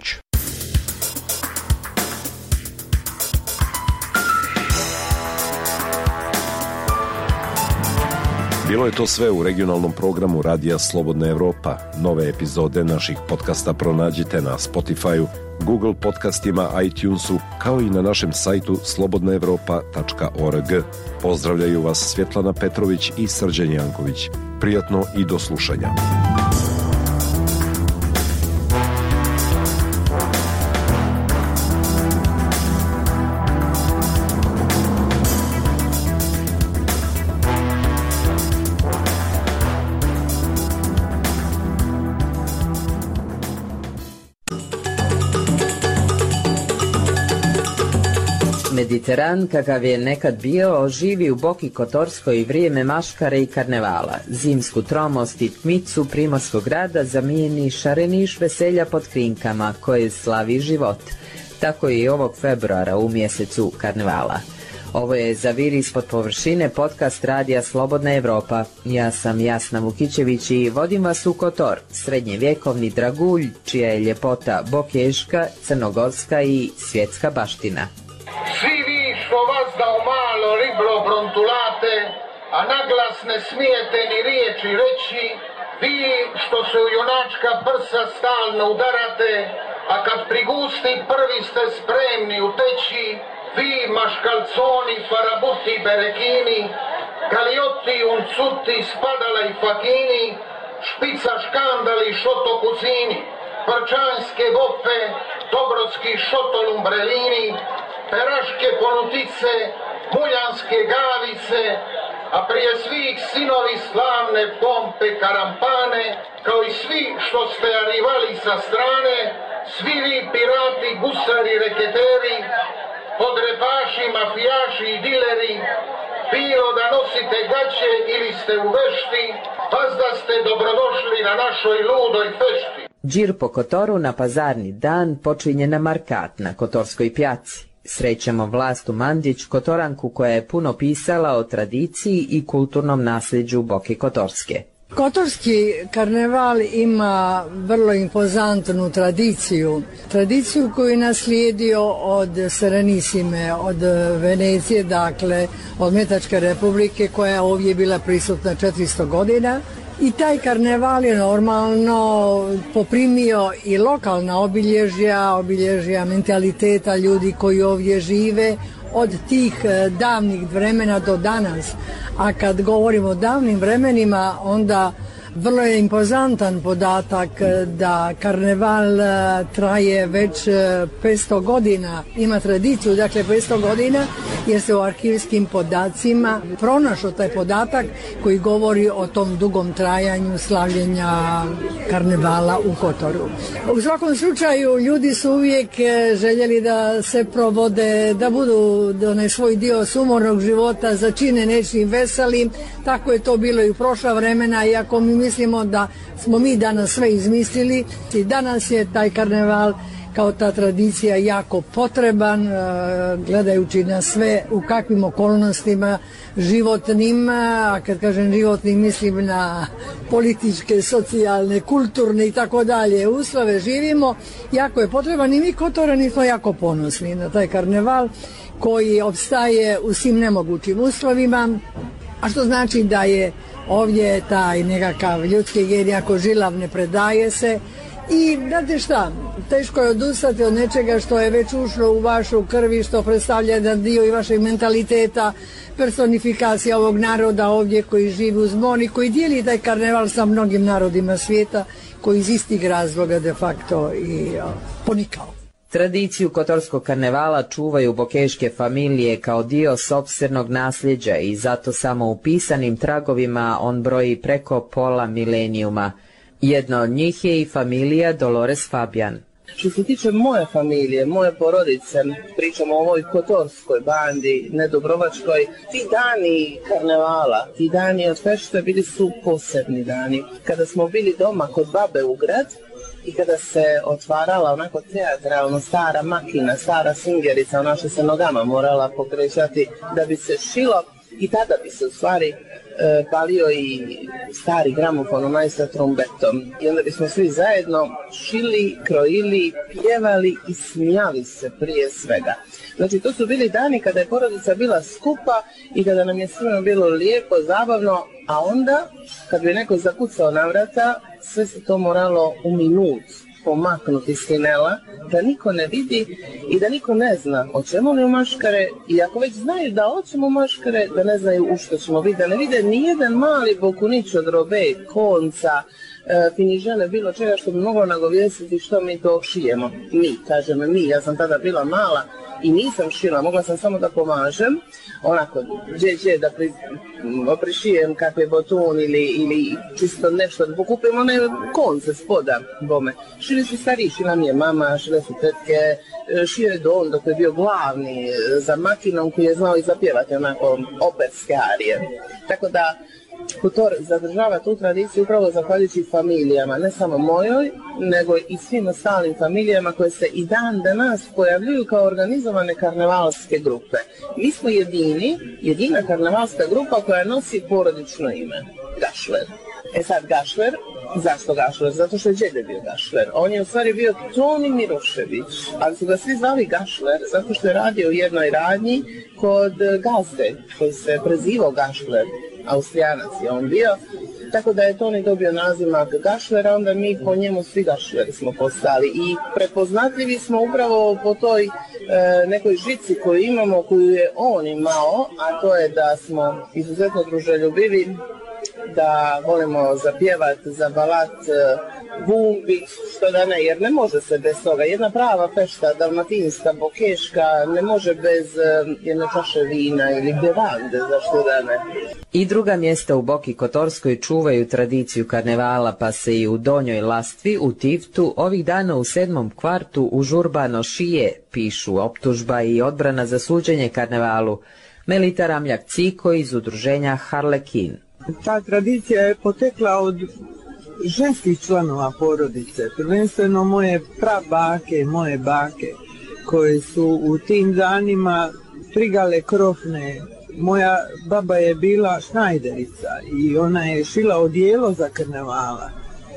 [SPEAKER 1] Bilo je to sve u regionalnom programu Radija Slobodna Evropa. Nove epizode naših podcasta pronađite na Spotify-u, Google podcastima, iTunesu, kao i na našem sajtu slobodna evropa tačka org. Pozdravljaju vas Svjetlana Petrović i Srđan Janković. Prijatno i do slušanja.
[SPEAKER 12] Mediteran, kakav je nekad bio, živi u Boki Kotorskoj vrijeme maškare i karnevala. Zimsku tromost i tmicu primorskog grada zamijeni šareniš veselja pod krinkama koje slavi život. Tako je i ovog februara u mjesecu karnevala. Ovo je Zavir ispod površine, podcast Radija Slobodna Evropa. Ja sam Jasna Vukićević i vodim vas u Kotor, srednjevjekovni dragulj, čija je ljepota bokeška, crnogorska i svjetska baština.
[SPEAKER 13] Svi vi što vas da o malo riblo brontulate, a naglas ne smijete ni riječi reći, vi što se u junačka prsa stalno udarate, a kad prigusti prvi ste spremni uteći, vi maškalconi, farabuti, berekini, galioti, uncuti, spadala i fakini, špica škandali, šoto kuzini, prčanske vope, dobrotski šotolumbrelini, peraške ponutice, muljanske gavice, a prije svih sinovi slavne pompe karampane, kao i svi što ste arivali sa strane, svi vi pirati, gusari, reketeri, podrepaši, mafijaši i dileri, bilo da nosite gaće ili ste u vešti, vas da ste dobrodošli na našoj ludoj fešti.
[SPEAKER 12] Džir po Kotoru na pazarni dan počinje na Markat na Kotorskoj pjaci. Srećemo Vlastu Mandić, Kotoranku koja je puno pisala o tradiciji i kulturnom nasljeđu Boke Kotorske.
[SPEAKER 14] Kotorski karneval ima vrlo impozantnu tradiciju. Tradiciju koju je naslijedio od Serenissime, od Venecije, dakle od Metačke republike koja je ovdje bila prisutna četiristo godina. I taj karneval je normalno poprimio i lokalna obilježja, obilježja mentaliteta ljudi koji ovdje žive od tih davnih vremena do danas. A kad govorimo o davnim vremenima, onda vrlo je impozantan podatak da karneval traje već petsto godina, ima tradiciju, dakle petsto godina, jer se u arhivskim podacima pronašao taj podatak koji govori o tom dugom trajanju slavljenja karnevala u Kotoru. U svakom slučaju ljudi su uvijek željeli da se provode, da budu onaj svoj dio sumornog života začine nečim veselim, tako je to bilo i u prošla vremena, iako mi mislimo da smo mi danas sve izmislili i danas je taj karneval kao ta tradicija jako potreban, gledajući na sve u kakvim okolnostima životnim, a kad kažem životnim mislim na političke, socijalne, kulturne i tako dalje uslove živimo, jako je potreban i mi Kotorani smo jako ponosni na taj karneval koji opstaje u svim nemogućim uslovima, a što znači da je ovdje taj nekakav ljudski gen jako žilav, ne predaje se. I znate šta, teško je odustati od nečega što je već ušlo u vašu krvi, što predstavlja jedan dio i vašeg mentaliteta, personifikacija ovog naroda ovdje koji živi uz more i koji dijeli taj karneval sa mnogim narodima svijeta koji iz istih razloga de facto i o, ponikao.
[SPEAKER 12] Tradiciju kotorskog karnevala čuvaju bokeške familije kao dio sopstvenog nasljeđa i zato samo u pisanim tragovima on broji preko pola milenijuma. Jedna od njih je i familija Dolores Fabian.
[SPEAKER 15] Što se tiče moje familije, moje porodice, pričamo o ovoj kotorskoj bandi, ne Dubrovačkoj, ti dani karnevala, ti dani od fešte bili su posebni dani. Kada smo bili doma kod babe u grad i kada se otvarala onako teatralno stara makina, stara singerica, ona što se nogama morala pokrećati da bi se šilo i tada bi se u stvari e, palio i stari gramofon onaj sa trombetom. I onda bismo svi zajedno šili, krojili, pjevali i smijali se prije svega. Znači, to su bili dani kada je porodica bila skupa i kada nam je svima bilo lijepo, zabavno, a onda, kad bi neko zakucao na vrata, sve se to moralo u minut pomaknuti s tinela, da niko ne vidi i da niko ne zna o čemu li u maškare, i ako već znaju da hoćemo maškare, da ne znaju u što ćemo vidjeti, da ne vide nijedan mali bokunić od robe, konca, e, finižele, bilo čega što bi moglo nagovijestiti što mi to šijemo. Mi, kažem mi, ja sam tada bila mala i nisam šila, mogla sam samo da pomažem, onako, dže da pri, prišijem kakve botun ili, ili čisto nešto, da pokupim one konce spoda bome. Šili su stariji, šila mi je mama, šile su tetke, šio je Don dok je bio glavni za makinom koji je znao i zapjevati onako operske arije. Tako da Kotor zadržava tu tradiciju upravo zahvaljujući familijama, ne samo mojoj, nego i svim ostalim familijama koje se i dan danas pojavljuju kao organizovane karnevalske grupe. Mi smo jedini, jedina karnevalska grupa koja nosi porodično ime, Gašler. E sad Gašler, zašto Gašler? Zato što je djede bio Gašler. On je u stvari bio Toni Mirošević, ali su ga svi zvali Gašler zato što je radio u jednoj radnji kod gazde koji se prezivao Gašler. Austrijanac je on bio, tako da je Toni dobio nazimak Gašlera, onda mi po njemu svi Gašleri smo postali i prepoznatljivi smo upravo po toj e, nekoj žici koju imamo, koju je on imao, a to je da smo izuzetno druželjubivi, da volimo zapjevat, zabalat, bumbi, što da ne, jer ne može se bez toga. Jedna prava fešta, dalmatinska, bokeška, ne može bez jedne čaše vina ili bevande, zašto da ne.
[SPEAKER 12] I druga mjesta u Boki Kotorskoj čuvaju tradiciju karnevala, pa se i u Donjoj Lastvi, u Tivtu, ovih dana u sedmom kvartu užurbano šije, pišu optužba i odbrana za suđenje karnevalu. Melita Ramljak-Ciko iz udruženja Harlekin.
[SPEAKER 16] Ta tradicija je potekla od ženskih članova porodice, prvenstveno moje prabake, moje bake, koje su u tim danima trigale krofne. Moja baba je bila šnajderica i ona je šila odijelo za karnevala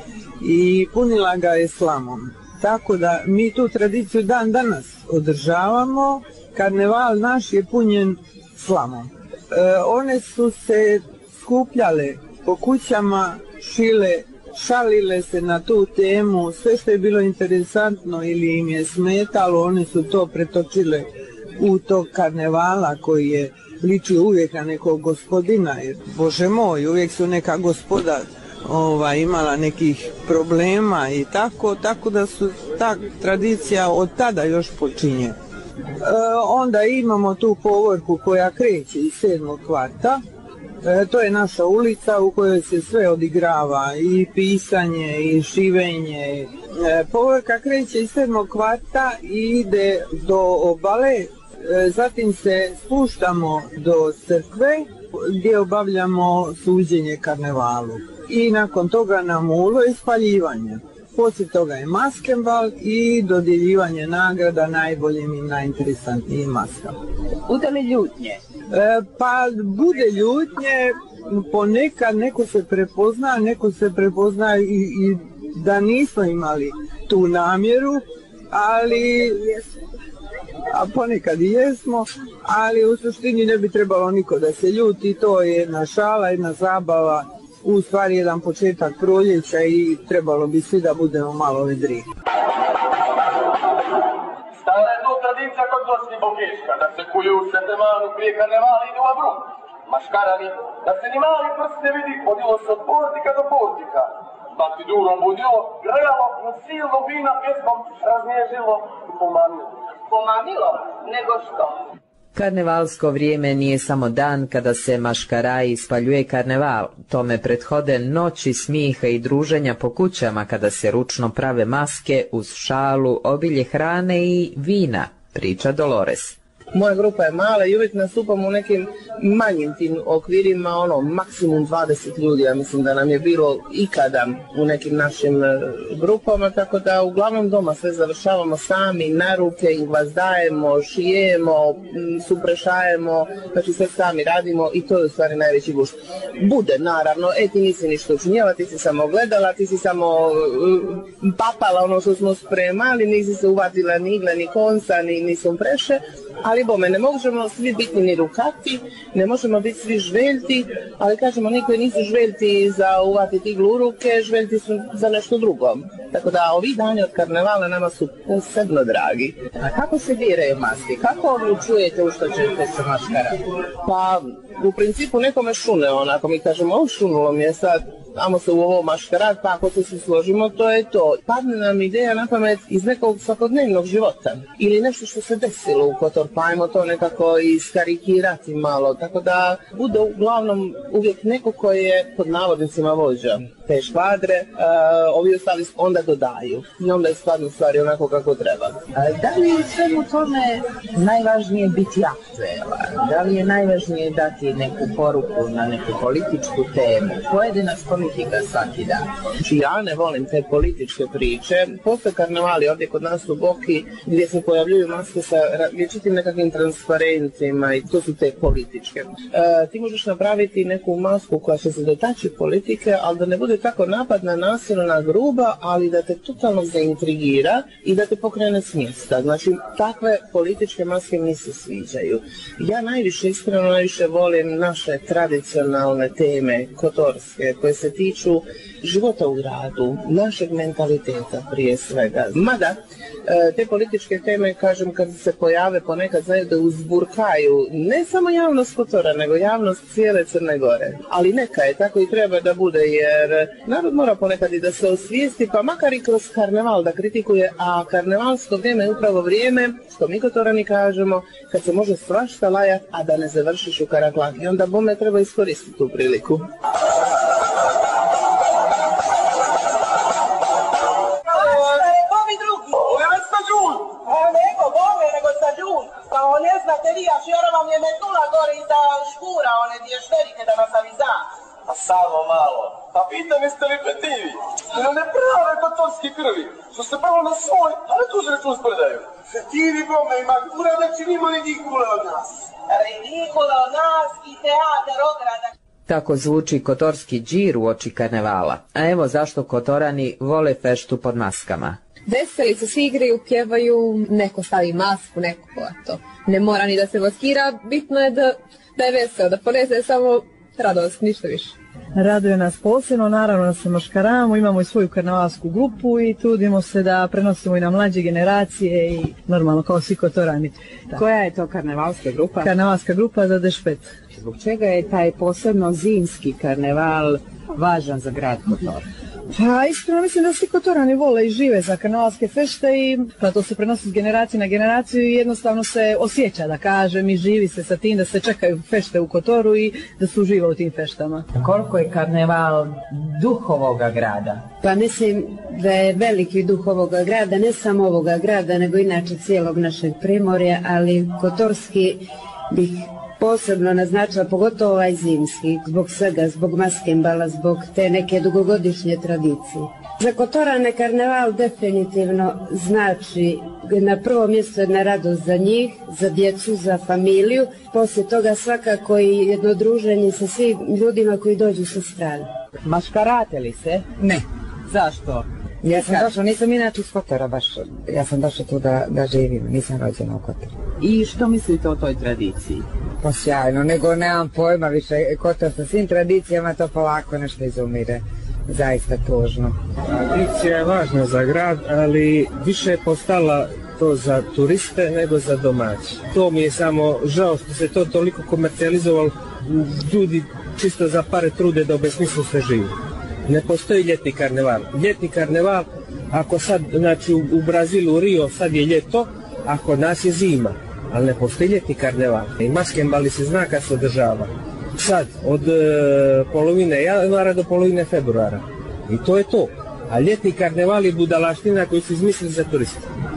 [SPEAKER 16] i punila ga je slamom. Tako da mi tu tradiciju dan danas održavamo, karneval naš je punjen slamom. E, one su se skupljale po kućama, šile, šalile se na tu temu, sve što je bilo interesantno ili im je smetalo, oni su to pretočile u tog karnevala koji je ličio uvijek na nekog gospodina, jer bože moj, uvijek su neka gospoda ova, imala nekih problema i tako, tako da su ta tradicija od tada još počinje. E, onda imamo tu povorku koja kreće iz sedmog kvarta. E, to je naša ulica u kojoj se sve odigrava, i pisanje, i šivenje. E, povorka kreće iz sedmog kvarta i ide do obale, e, zatim se spuštamo do crkve gdje obavljamo suđenje karnevalu. I nakon toga nam ulo i spaljivanje. Poslije toga je maskenbal i dodjeljivanje nagrada najboljim i najinteresantnijim maskama.
[SPEAKER 18] Bude li ljutnje?
[SPEAKER 16] E, pa bude ljutnje, ponekad neko se prepozna, neko se prepozna i, i da nismo imali tu namjeru, ali a ponekad i jesmo, ali u suštini ne bi trebalo niko da se ljuti, to je jedna šala, jedna zabava, u stvari jedan početak proljeća i trebalo bi svi da budemo malo vedri.
[SPEAKER 19] Stala je to tradicija kod Bosni Bokeška, da se kuju u Šetemanu prije karnevala idu u Bruk. Maškarani, da se ni mali prst ne vidi, hodilo se od portika do portika. Bati durom budilo, grejalo, no silno vina pjesmom raznježilo i pomamilo.
[SPEAKER 18] Pomamilo? Nego što?
[SPEAKER 12] Karnevalsko vrijeme nije samo dan kada se maškaraji spaljuje karneval, tome prethode noći smijeha i druženja po kućama kada se ručno prave maske uz šalu, obilje hrane i vina, priča Dolores.
[SPEAKER 15] Moja grupa je mala i uvijek nastupamo u nekim manjim tim okvirima, ono, maksimum dvadeset ljudi, ja mislim da nam je bilo ikada u nekim našim grupama, tako da uglavnom doma sve završavamo sami, na ruke ih vas dajemo, šijemo, suprešajemo, znači sve sami radimo i to je u stvari najveći gušt. Bude, naravno, e ti nisi ništa učinjela, ti si samo gledala, ti si samo uh, papala ono što smo spremali, nisi se uvatila ni igle, ni konca, ni, ni sumpreše, ali bome, ne možemo svi biti ni rukati, ne možemo biti svi žveljti, ali kažemo, oni koji nisu žveljti za uvatiti iglu u ruke, žveljti su za nešto drugo. Tako da ovi dani od karnevala nama su posebno dragi.
[SPEAKER 12] A kako se biraju maske? Kako odlučujete u što ćete se maškarati?
[SPEAKER 15] Pa, u principu nekome šune, onako mi kažemo, o, šunulo mi je sad, amo se u ovo maškarat, pa ako se svi složimo, to je to. Padne nam ideja na pamet iz nekog svakodnevnog života ili nešto što se desilo u Kotor, pa ajmo to nekako iskarikirati malo, tako da bude uglavnom uvijek neko koji je pod navodnicima vođa te škvadre, uh, ovi ostali onda dodaju i onda je stvarno stvari onako kako treba.
[SPEAKER 12] A da li je svemu tome najvažnije biti aktuelan? Da li je najvažnije dati neku poruku na neku političku temu? Pojedina politika svaki dan.
[SPEAKER 15] Znači ja ne volim te političke priče. Postoje karnevali ovdje kod nas u Boki gdje se pojavljuju maske sa vječitim nekakvim transparentima i to su te političke. E, ti možeš napraviti neku masku koja će se dotaći politike, ali da ne bude tako napadna, nasilna, gruba, ali da te totalno zaintrigira i da te pokrene s mjesta. Znači takve političke maske mi se sviđaju. Ja najviše, iskreno najviše volim naše tradicionalne teme, kotorske, koje se tiču života u gradu, našeg mentaliteta prije svega. Mada, te političke teme, kažem, kad se pojave ponekad znaju da uzburkaju ne samo javnost Kotora, nego javnost cijele Crne Gore. Ali neka je, tako i treba da bude, jer narod mora ponekad i da se osvijesti, pa makar i kroz karneval da kritikuje, a karnevalsko vrijeme je upravo vrijeme, što mi Kotorani kažemo, kad se može svašta lajat, a da ne završiš u karaklak. I onda bome treba iskoristiti tu priliku.
[SPEAKER 18] Kao ne znate vi, a šjora vam je metnula gore iza škura, one dvije šverike da nas aviza.
[SPEAKER 19] A samo malo. Pa pitam jeste li petivi? Ste na neprave kotorski krvi, što se prvo na svoj, a na tuži račun spredaju. Petivi bome ima kura da činimo ridikule od nas.
[SPEAKER 18] Ridikule od nas i teatar ograda.
[SPEAKER 12] Tako zvuči kotorski džir u oči karnevala. A evo zašto Kotorani vole feštu pod maskama.
[SPEAKER 20] Veseli se, svi igraju, pjevaju, neko stavi masku, neko to. Ne mora ni da se maskira, bitno je da, da je veseo, da ponese samo radost, ništa više.
[SPEAKER 21] Raduje nas posebno, naravno da se maškaramo, imamo i svoju karnevalsku grupu i trudimo se da prenosimo i na mlađe generacije i normalno kao svi Kotorani. Da.
[SPEAKER 12] Koja je to karnevalska grupa?
[SPEAKER 21] Karnevalska grupa za Dešpet.
[SPEAKER 12] Zbog čega je taj posebno zimski karneval važan za grad Kotor?
[SPEAKER 21] Pa iskreno mislim da svi Kotorani vole i žive za karnevalske fešte i pa to se prenosi s generacije na generaciju i jednostavno se osjeća, da kažem, i živi se sa tim da se čekaju fešte u Kotoru i da se uživa u tim feštama.
[SPEAKER 12] Koliko je karneval duh ovoga grada?
[SPEAKER 22] Pa mislim da je veliki duh ovoga grada, ne samo ovoga grada, nego inače cijelog našeg Primorja, ali kotorski bih posebno naznačila, pogotovo ovaj zimski, zbog svega, zbog maskembala, zbog te neke dugogodišnje tradicije. Za Kotorane karneval definitivno znači na prvo mjesto jedna radost za njih, za djecu, za familiju, poslije toga svakako i jedno druženje sa svim ljudima koji dođu sa strane.
[SPEAKER 12] Maškarate li se?
[SPEAKER 21] Ne.
[SPEAKER 12] Zašto?
[SPEAKER 21] Ja sam došla, nisam inače iz Kotora baš, ja sam došla tu da, da živim, nisam rođena u Kotoru.
[SPEAKER 12] I što mislite o toj tradiciji?
[SPEAKER 21] Pa sjajno, nego nemam pojma više, Kotor sa svim tradicijama to polako nešto izumire, zaista tužno.
[SPEAKER 23] Tradicija je važna za grad, ali više je postala to za turiste nego za domaće. To mi je samo žao što se to toliko komercijalizovalo, ljudi čisto za pare trude da obesmislu sve živi. Ne postoji ljetni karneval. Ljetni karneval, ako sad, znači u, u Brazilu, u Rio, sad je ljeto, a kod nas je zima. Ali ne postoji ljetni karneval. I maskembali se zna kad se održava. Sad, od e, polovine januara do polovine februara. I to je to. A ljetni karneval je budalaština koju su izmislili za turiste.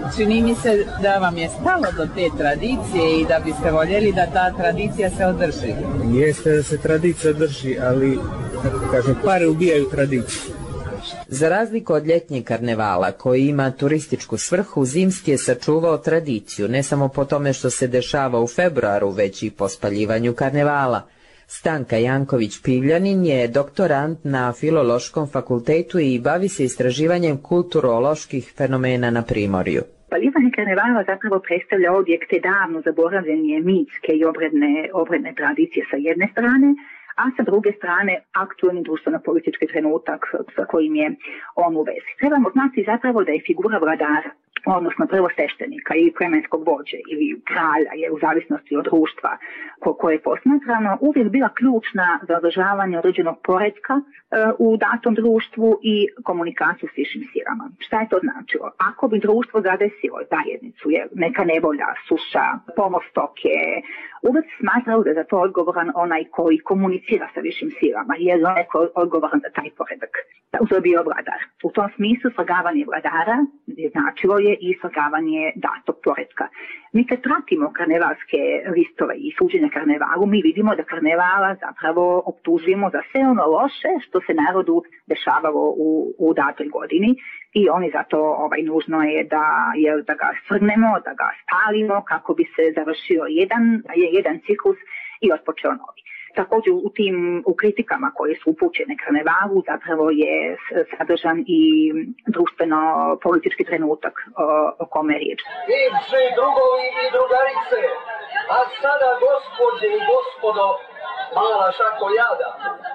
[SPEAKER 15] čini mi se da vam je stalo do te tradicije i da biste voljeli da ta tradicija se održi.
[SPEAKER 23] Jeste da se tradicija drži, ali, kako kažem, pare ubijaju tradiciju.
[SPEAKER 12] Za razliku od ljetnjeg karnevala, koji ima turističku svrhu, zimski je sačuvao tradiciju, ne samo po tome što se dešava u februaru, već i po spaljivanju karnevala. Stanka Janković-Pivljanin je doktorant na Filološkom fakultetu i bavi se istraživanjem kulturoloških fenomena na Primorju.
[SPEAKER 3] Spaljivanje karnevala zapravo predstavlja odjek te davno zaboravljene mitske i obredne, obredne tradicije sa jedne strane, a sa druge strane aktualni društveno-politički trenutak sa kojim je on u vezi. Trebamo znati zapravo da je figura vladara, odnosno prvosteštenika ili plemenskog vođe ili kralja, je u zavisnosti od društva ko koje je posmatrano, uvijek bila ključna za održavanje određenog poretka e, u datom društvu i komunikaciju s višim silama. Šta je to značilo? Ako bi društvo zadesilo zajednicu, je neka nevolja, suša, pomor stoke, uvijek smatrao da je za to odgovoran onaj koji komunicira sa višim silama, jer je onaj koji je odgovoran za taj poredak. To je bio vladar. U tom smislu slagavanje vladara je značilo je i slagavanje datog poretka. Mi kad pratimo karnevalske listove i suđenja karnevalu, mi vidimo da karnevala zapravo optužujemo za sve ono loše što se narodu dešavalo u, u datoj godini i oni zato ovaj, nužno je da, je da ga svrgnemo, da ga spalimo kako bi se završio jedan, jedan ciklus i otpočeo novi. Također u tim u kritikama koje su upućene karnevalu zapravo je sadržan i društveno-politički trenutak o, o kome je riječ.
[SPEAKER 19] Bivši drugovi i drugarice, a sada gospođe i gospodo, mala šako jada.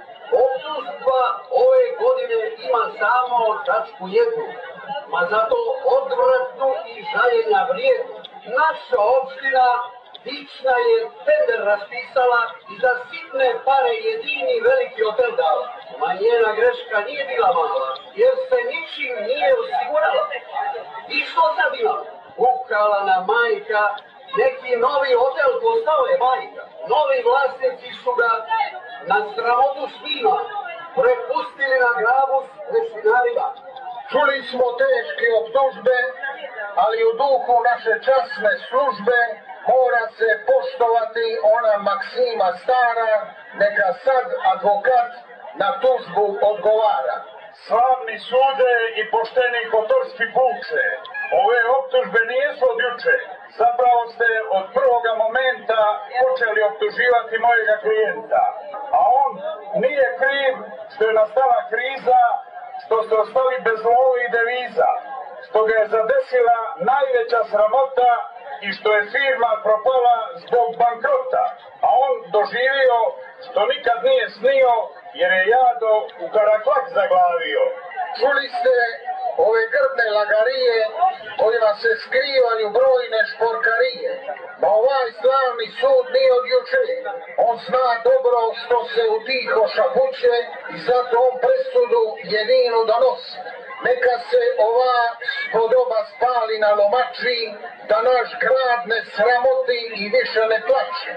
[SPEAKER 19] Optužba ove godine ima samo tačku jednu, ma zato odvratnu i žaljenja vrijednu. Naša opština Dična je tender raspisala i za sitne pare jedini veliki hotel dala. Ma njena greška nije bila mala, jer se ničim nije osigurala. I što sad ima? Ukrala na majka, neki novi hotel postao je majka. Novi vlasnici su ga na sramotu svima prepustili na glavu s resinarima. Čuli smo teške optužbe, ali u duhu naše časne službe mora se poštovati ona maksima stara, neka sad advokat na tužbu odgovara. Slavni sude i pošteni kotorski puče, ove optužbe nisu od juče. Zapravo ste od prvoga momenta počeli optuživati mojega klijenta. A on nije kriv što je nastala kriza, što ste ostali bez love i deviza, što ga je zadesila najveća sramota i što je firma propala zbog bankrota, a on doživio što nikad nije snio, jer je jado u karaklak zaglavio. Čuli ste ove grdne lagarije kojima se skrivaju brojne šporkarije. Ma ovaj slavni sud nije od juče. On zna dobro što se u tiho šapuće i zato on presudu jedinu donosi. Neka se ova spodoba spali na lomači, da naš grad ne sramoti i više ne plaće.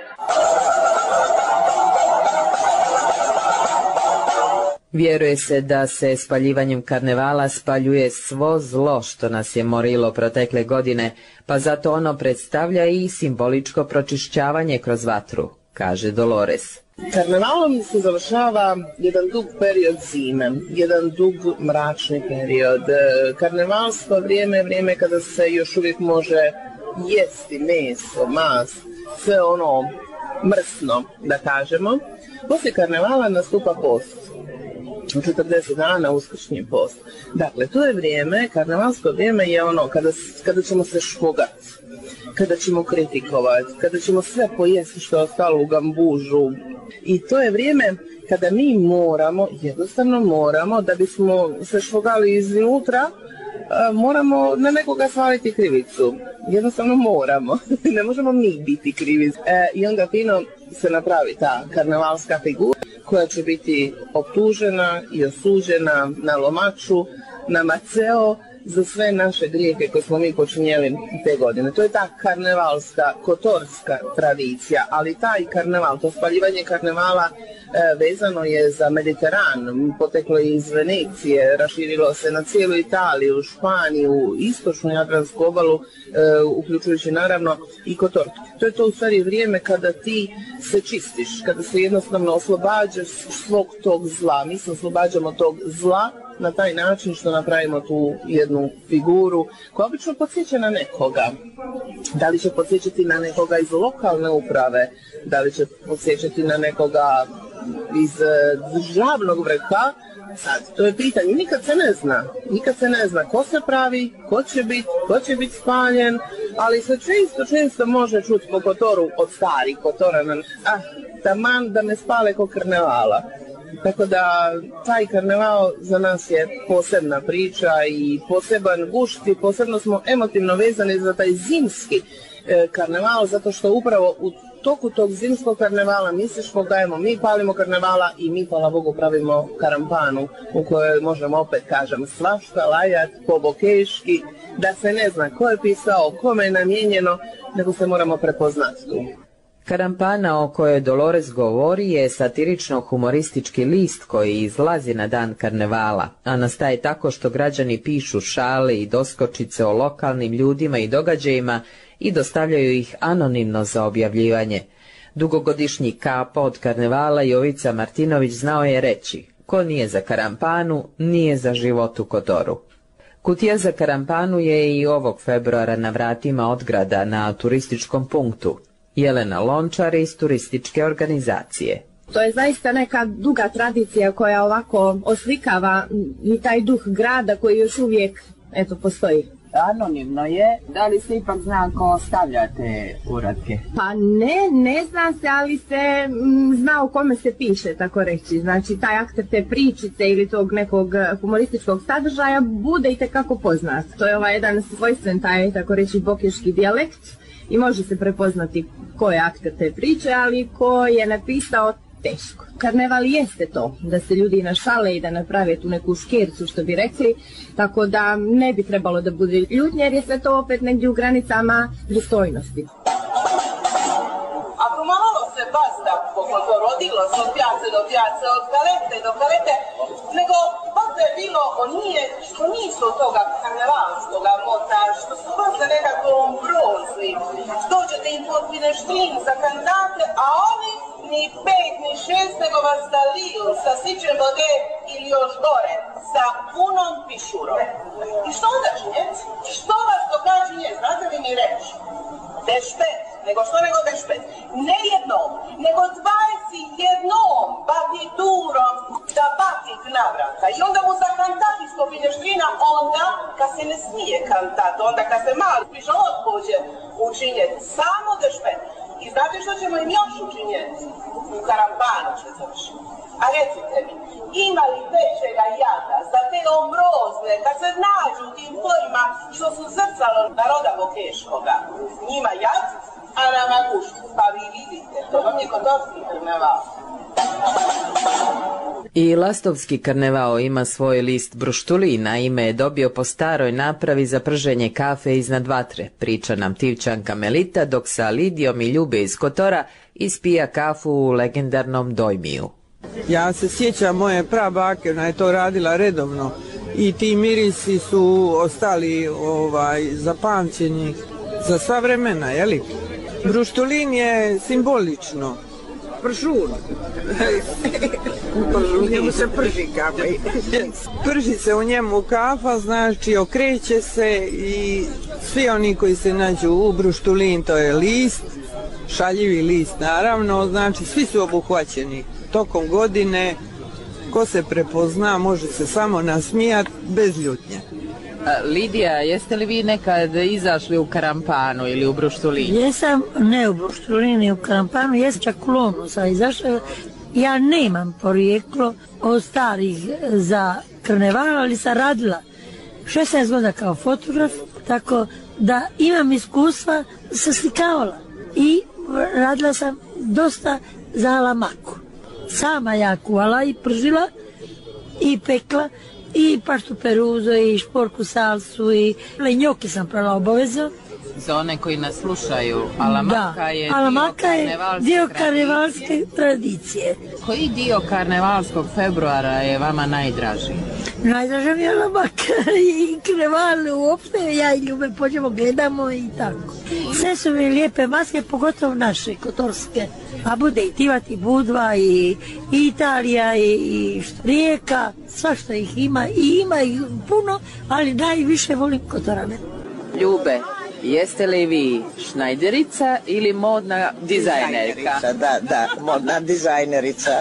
[SPEAKER 12] Vjeruje se da se spaljivanjem karnevala spaljuje svo zlo što nas je morilo protekle godine, pa zato ono predstavlja i simboličko pročišćavanje kroz vatru, kaže Dolores.
[SPEAKER 15] Karnevalom se završava jedan dug period zime, jedan dug mračni period. Karnevalsko vrijeme je vrijeme kada se još uvijek može jesti meso, mas, sve ono mrsno, da kažemo. Poslije karnevala nastupa post. četrdeset dana uskršnji post. Dakle, to je vrijeme, karnevalsko vrijeme je ono kada, kada ćemo se špogati, kada ćemo kritikovati, kada ćemo sve pojesti što je ostalo u gambužu. I to je vrijeme kada mi moramo, jednostavno moramo, da bismo se špogali iznutra, moramo na nekoga svaliti krivicu. Jednostavno moramo. Ne možemo mi biti krivi. E, I onda fino se napravi ta karnevalska figura koja će biti optužena i osuđena na lomaču, na maceo za sve naše grijehe koje smo mi počinjeli te godine. To je ta karnevalska, kotorska tradicija, ali taj karneval, to spaljivanje karnevala e, vezano je za Mediteran, poteklo je iz Venecije, raširilo se na cijelu Italiju, Španiju, istočnu Jadransku obalu, e, uključujući naravno i kotor. To je to u stvari vrijeme kada ti se čistiš, kada se jednostavno oslobađaš svog tog zla. Mi se oslobađamo tog zla na taj način što napravimo tu jednu figuru koja obično podsjeća na nekoga. Da li će podsjećati na nekoga iz lokalne uprave, da li će podsjećati na nekoga iz državnog vrha. Sad, to je pitanje, nikad se ne zna, nikad se ne zna ko se pravi, ko će biti, ko će biti spaljen, ali se često, često može čuti po kotoru od starih kotora, ah, taman da me spale ko karnevala. Tako da taj karneval za nas je posebna priča i poseban gušt i posebno smo emotivno vezani za taj zimski e, karneval, zato što upravo u toku tog zimskog karnevala mi se špogajemo, mi palimo karnevala i mi, hvala Bogu, pravimo karampanu u kojoj možemo, opet kažem, svašta lajat po bokeški, da se ne zna ko je pisao, kome je namijenjeno, nego se moramo prepoznati tu.
[SPEAKER 12] Karampana o kojoj Dolores govori je satirično-humoristički list koji izlazi na dan karnevala, a nastaje tako što građani pišu šale i doskočice o lokalnim ljudima i događajima i dostavljaju ih anonimno za objavljivanje. Dugogodišnji kapa od karnevala Jovica Martinović znao je reći: ko nije za karampanu, nije za život u kotoru. Kutija za karampanu je i ovog februara na vratima Odgrada na turističkom punktu. Jelena Lončar iz turističke organizacije.
[SPEAKER 20] To je zaista neka duga tradicija koja ovako oslikava i taj duh grada koji još uvijek eto postoji.
[SPEAKER 4] Anonimno je, da li se ipak zna ko stavlja te uratke?
[SPEAKER 20] Pa ne, ne zna se, ali se m, zna o kome se piše, tako reći. Znači taj akter te pričice ili tog nekog humorističkog sadržaja bude i tekako poznat. To je ovaj jedan svojstven taj, tako reći, bokeški dijalekt. I može se prepoznati ko je akter te priče, ali ko je napisao, teško. Karneval jeste to, da se ljudi našale i da naprave tu neku škercu, što bi rekli, tako da ne bi trebalo da bude ljutnje, jer je sve to opet negdje u granicama pristojnosti.
[SPEAKER 18] Ako malo se basta pogotovo rodilo se od pjace do pjace, od kalete do kalete, nego baš je bilo o nije, što nisu od toga karnevalskoga mota, što su baš za nekako ombrozni. Dođete im potpine štrin za kandidate, a oni ni pet, ni šest, nego vas zaliju sa sićem vode ili još gore, sa punom pišurom. I što onda činjeti? Što vas dokaže nje? Znate li mi reći? Dešpet, nego što nego dešpet? Ne jednom, nego dvadeset jednom batiturom da batik navrata. I onda mu za kantat iskopinje štrina, onda kad se ne smije kantat, onda kad se malo piše odpođe učinjeti, samo dešpet. I znate što ćemo im još učinjeti? U karampanu će završiti. A recite mi, ima li većega jada za te ombrozne, kad se nađu u tim pojima što su zrcalo naroda bokeškoga? Njima jad, a nama gušt. Pa vi vidite, to vam je kotorski karneval.
[SPEAKER 12] I Lastovski karneval ima svoj list bruštulina, ime je dobio po staroj napravi za prženje kafe iznad vatre, priča nam Tivčanka Melita, dok sa Lidijom i Ljube iz Kotora ispija kafu u legendarnom Dojmiju.
[SPEAKER 16] Ja se sjećam moje prabake, ona je to radila redovno i ti mirisi su ostali ovaj, zapamćeni za sva vremena, jeli? Bruštulin je simbolično. Pršun. U njemu se prži kafa. Prži se u njemu kafa, znači okreće se i svi oni koji se nađu u bruštulin, to je list, šaljivi list naravno, znači svi su obuhvaćeni tokom godine. Ko se prepozna može se samo nasmijati bez ljutnje.
[SPEAKER 12] Lidija, jeste li vi nekad izašli u karampanu ili u bruštulin?
[SPEAKER 5] Jesam, ne u bruštulini, u karampanu, jesam čak u Lonu sam izašla. Ja nemam porijeklo od starih za karneval, ali sam radila šesnaest godina kao fotograf, tako da imam iskustva, sam slikavala i radila sam dosta za lamaku. Sama ja kuvala i pržila i pekla I paštu peruzo, i šporku salsu, i lenjoki sam prala obavezno.
[SPEAKER 12] Za one koji nas slušaju, alamaka je
[SPEAKER 5] alamaka
[SPEAKER 12] dio karnevalske,
[SPEAKER 5] dio karnevalske tradicije.
[SPEAKER 12] Koji dio karnevalskog februara je vama najdraži?
[SPEAKER 5] Najdraža mi je alamaka i karneval uopšte, ja i Ljube pođemo, gledamo i tako. Sve su mi lijepe maske, pogotovo naše, kotorske. A bude i Tivat, i Budva, i, i Italija, i, i Rijeka, svašta ih ima, i ima ih puno, ali najviše volim Kotorane.
[SPEAKER 12] Ljube, jeste li vi šnajderica ili modna dizajnerka?
[SPEAKER 2] Da, da, modna dizajnerica.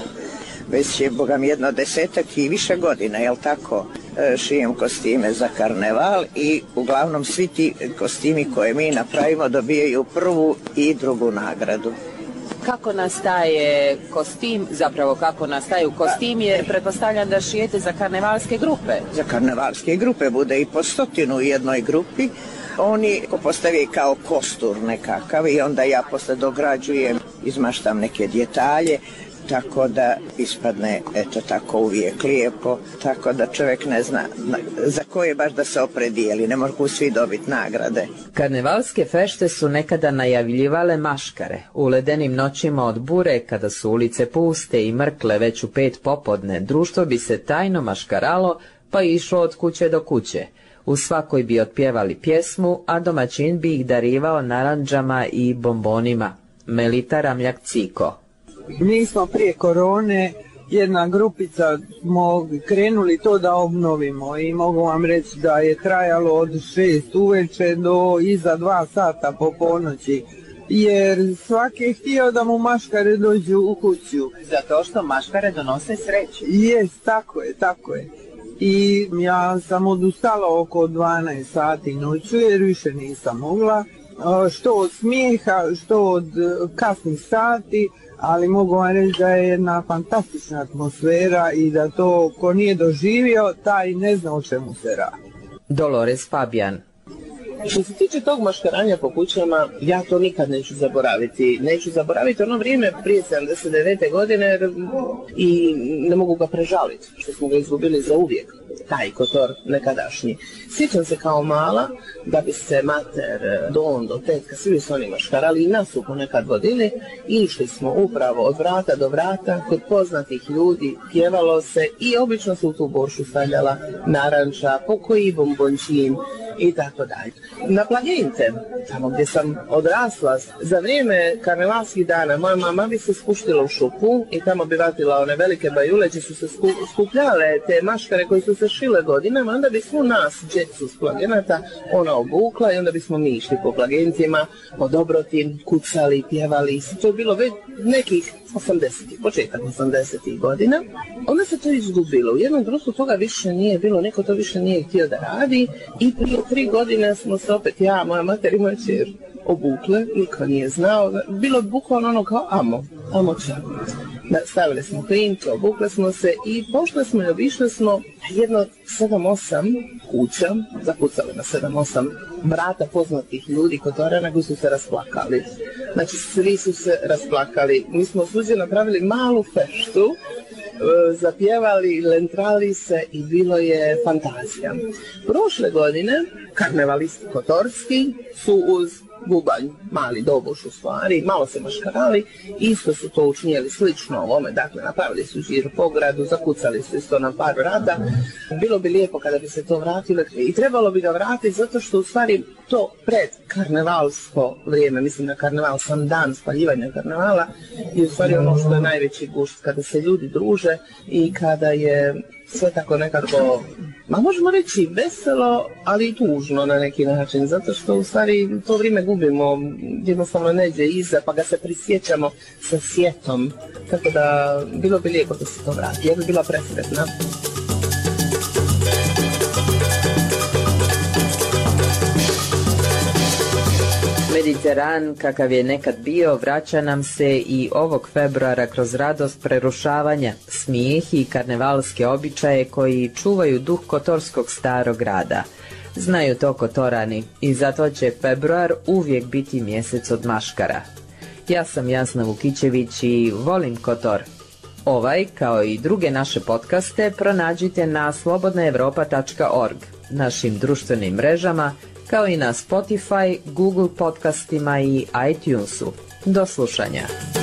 [SPEAKER 2] Već je, bogam, jedno desetak i više godina, jel tako? Šijem kostime za karneval i uglavnom svi ti kostimi koje mi napravimo dobijaju prvu i drugu nagradu.
[SPEAKER 12] Kako nastaje kostim, zapravo kako nastaju kostim, jer pretpostavljam da šijete za karnevalske grupe?
[SPEAKER 2] Za karnevalske grupe bude i po stotinu u jednoj grupi. Oni postavi kao kostur nekakav i onda ja posle dograđujem, izmaštam neke detalje, tako da ispadne, eto tako, uvijek lijepo, tako da čovjek ne zna za koje baš da se opredijeli, ne mogu svi dobiti nagrade.
[SPEAKER 12] Karnevalske fešte su nekada najavljivale maškare. U ledenim noćima od bure, kada su ulice puste i mrkle već u pet popodne, društvo bi se tajno maškaralo, pa išlo od kuće do kuće. U svakoj bi otpjevali pjesmu, a domaćin bi ih darivao narandžama i bombonima. Melita Ramljak-Ciko.
[SPEAKER 16] Mi smo prije korone, jedna grupica, smo krenuli to da obnovimo i mogu vam reći da je trajalo od šest uveče do iza dva sata po ponoći, jer svaki je htio da mu maškare dođu u kuću.
[SPEAKER 4] Zato što maškare donose sreću.
[SPEAKER 16] Jes, tako je, tako je. I ja sam odustala oko dvanaest sati noću jer više nisam mogla, što od smijeha, što od kasnih sati, ali mogu vam reći da je jedna fantastična atmosfera i da to ko nije doživio, taj ne zna o čemu se radi.
[SPEAKER 12] Dolores Fabijan.
[SPEAKER 15] Što se tiče tog maškaranja po kućama, ja to nikad neću zaboraviti. Neću zaboraviti ono vrijeme prije sedamdeset devete godine i ne mogu ga prežaliti, što smo ga izgubili za uvijek, taj kotor nekadašnji. Sjećam se kao mala da bi se mater, dondo, tetka, svi su oni maškarali i nas su ponekad vodili. Išli smo upravo od vrata do vrata, kod poznatih ljudi, pjevalo se i obično se u tu boršu stavljala naranča, pokoji bombončin i tako dalje. Na Plagente, tamo gdje sam odrasla, za vrijeme karnevalskih dana moja mama bi se spuštila u šupu i tamo bi vatila one velike bajule gdje su se skupljale te maškare koji su se šile godinama, onda bi svu nas, djecu s Plagenata, ona obukla i onda bismo mi išli po Plagentima, po dobrotim, kucali, pjevali. To je bilo već nekih osamdesetih, početak osamdesetih godina. Onda se to izgubilo. U jednom društvu toga više nije bilo, niko to više nije htio da radi i prije tri godine smo se opet ja, moja mater i moja čer obukle, niko nije znao. Bilo je bukvalno ono kao amo, amo čak. Stavili smo klinke, obukle smo se i pošle smo i obišli smo jedno sedam osam kuća, zakucali na sedam osam vrata poznatih ljudi Kotorana koji su se rasplakali. Znači svi su se rasplakali. Mi smo suđe napravili malu feštu, zapjevali, lentrali se i bilo je fantazija. Prošle godine karnevalisti kotorski su uz bubanj, mali doboš u stvari, malo se maškarali, isto su to učinjeli slično ovome, dakle napravili su žir po gradu, zakucali su isto na par vrata. Bilo bi lijepo kada bi se to vratilo i trebalo bi ga vratiti zato što u stvari to pred karnevalsko vrijeme, mislim na karneval, sam dan spaljivanja karnevala i u stvari ono što je najveći gušt, kada se ljudi druže i kada je sve tako nekako, ma možemo reći veselo, ali i tužno na neki način, zato što u stvari to vrijeme gubimo, jednostavno neđe iza, pa ga se prisjećamo sa sjetom, tako da bilo bi lijepo da se to vrati, ja bi bila presretna.
[SPEAKER 12] Mediteran, kakav je nekad bio, vraća nam se i ovog februara kroz radost prerušavanja, smijeh i karnevalske običaje koji čuvaju duh kotorskog starog grada. Znaju to Kotorani i zato će februar uvijek biti mjesec od maškara. Ja sam Jasna Vukićević i volim Kotor. Ovaj, kao i druge naše podcaste, pronađite na slobodna evropa tačka org, našim društvenim mrežama, kao i na Spotify, Google podcastima i iTunesu. Do slušanja.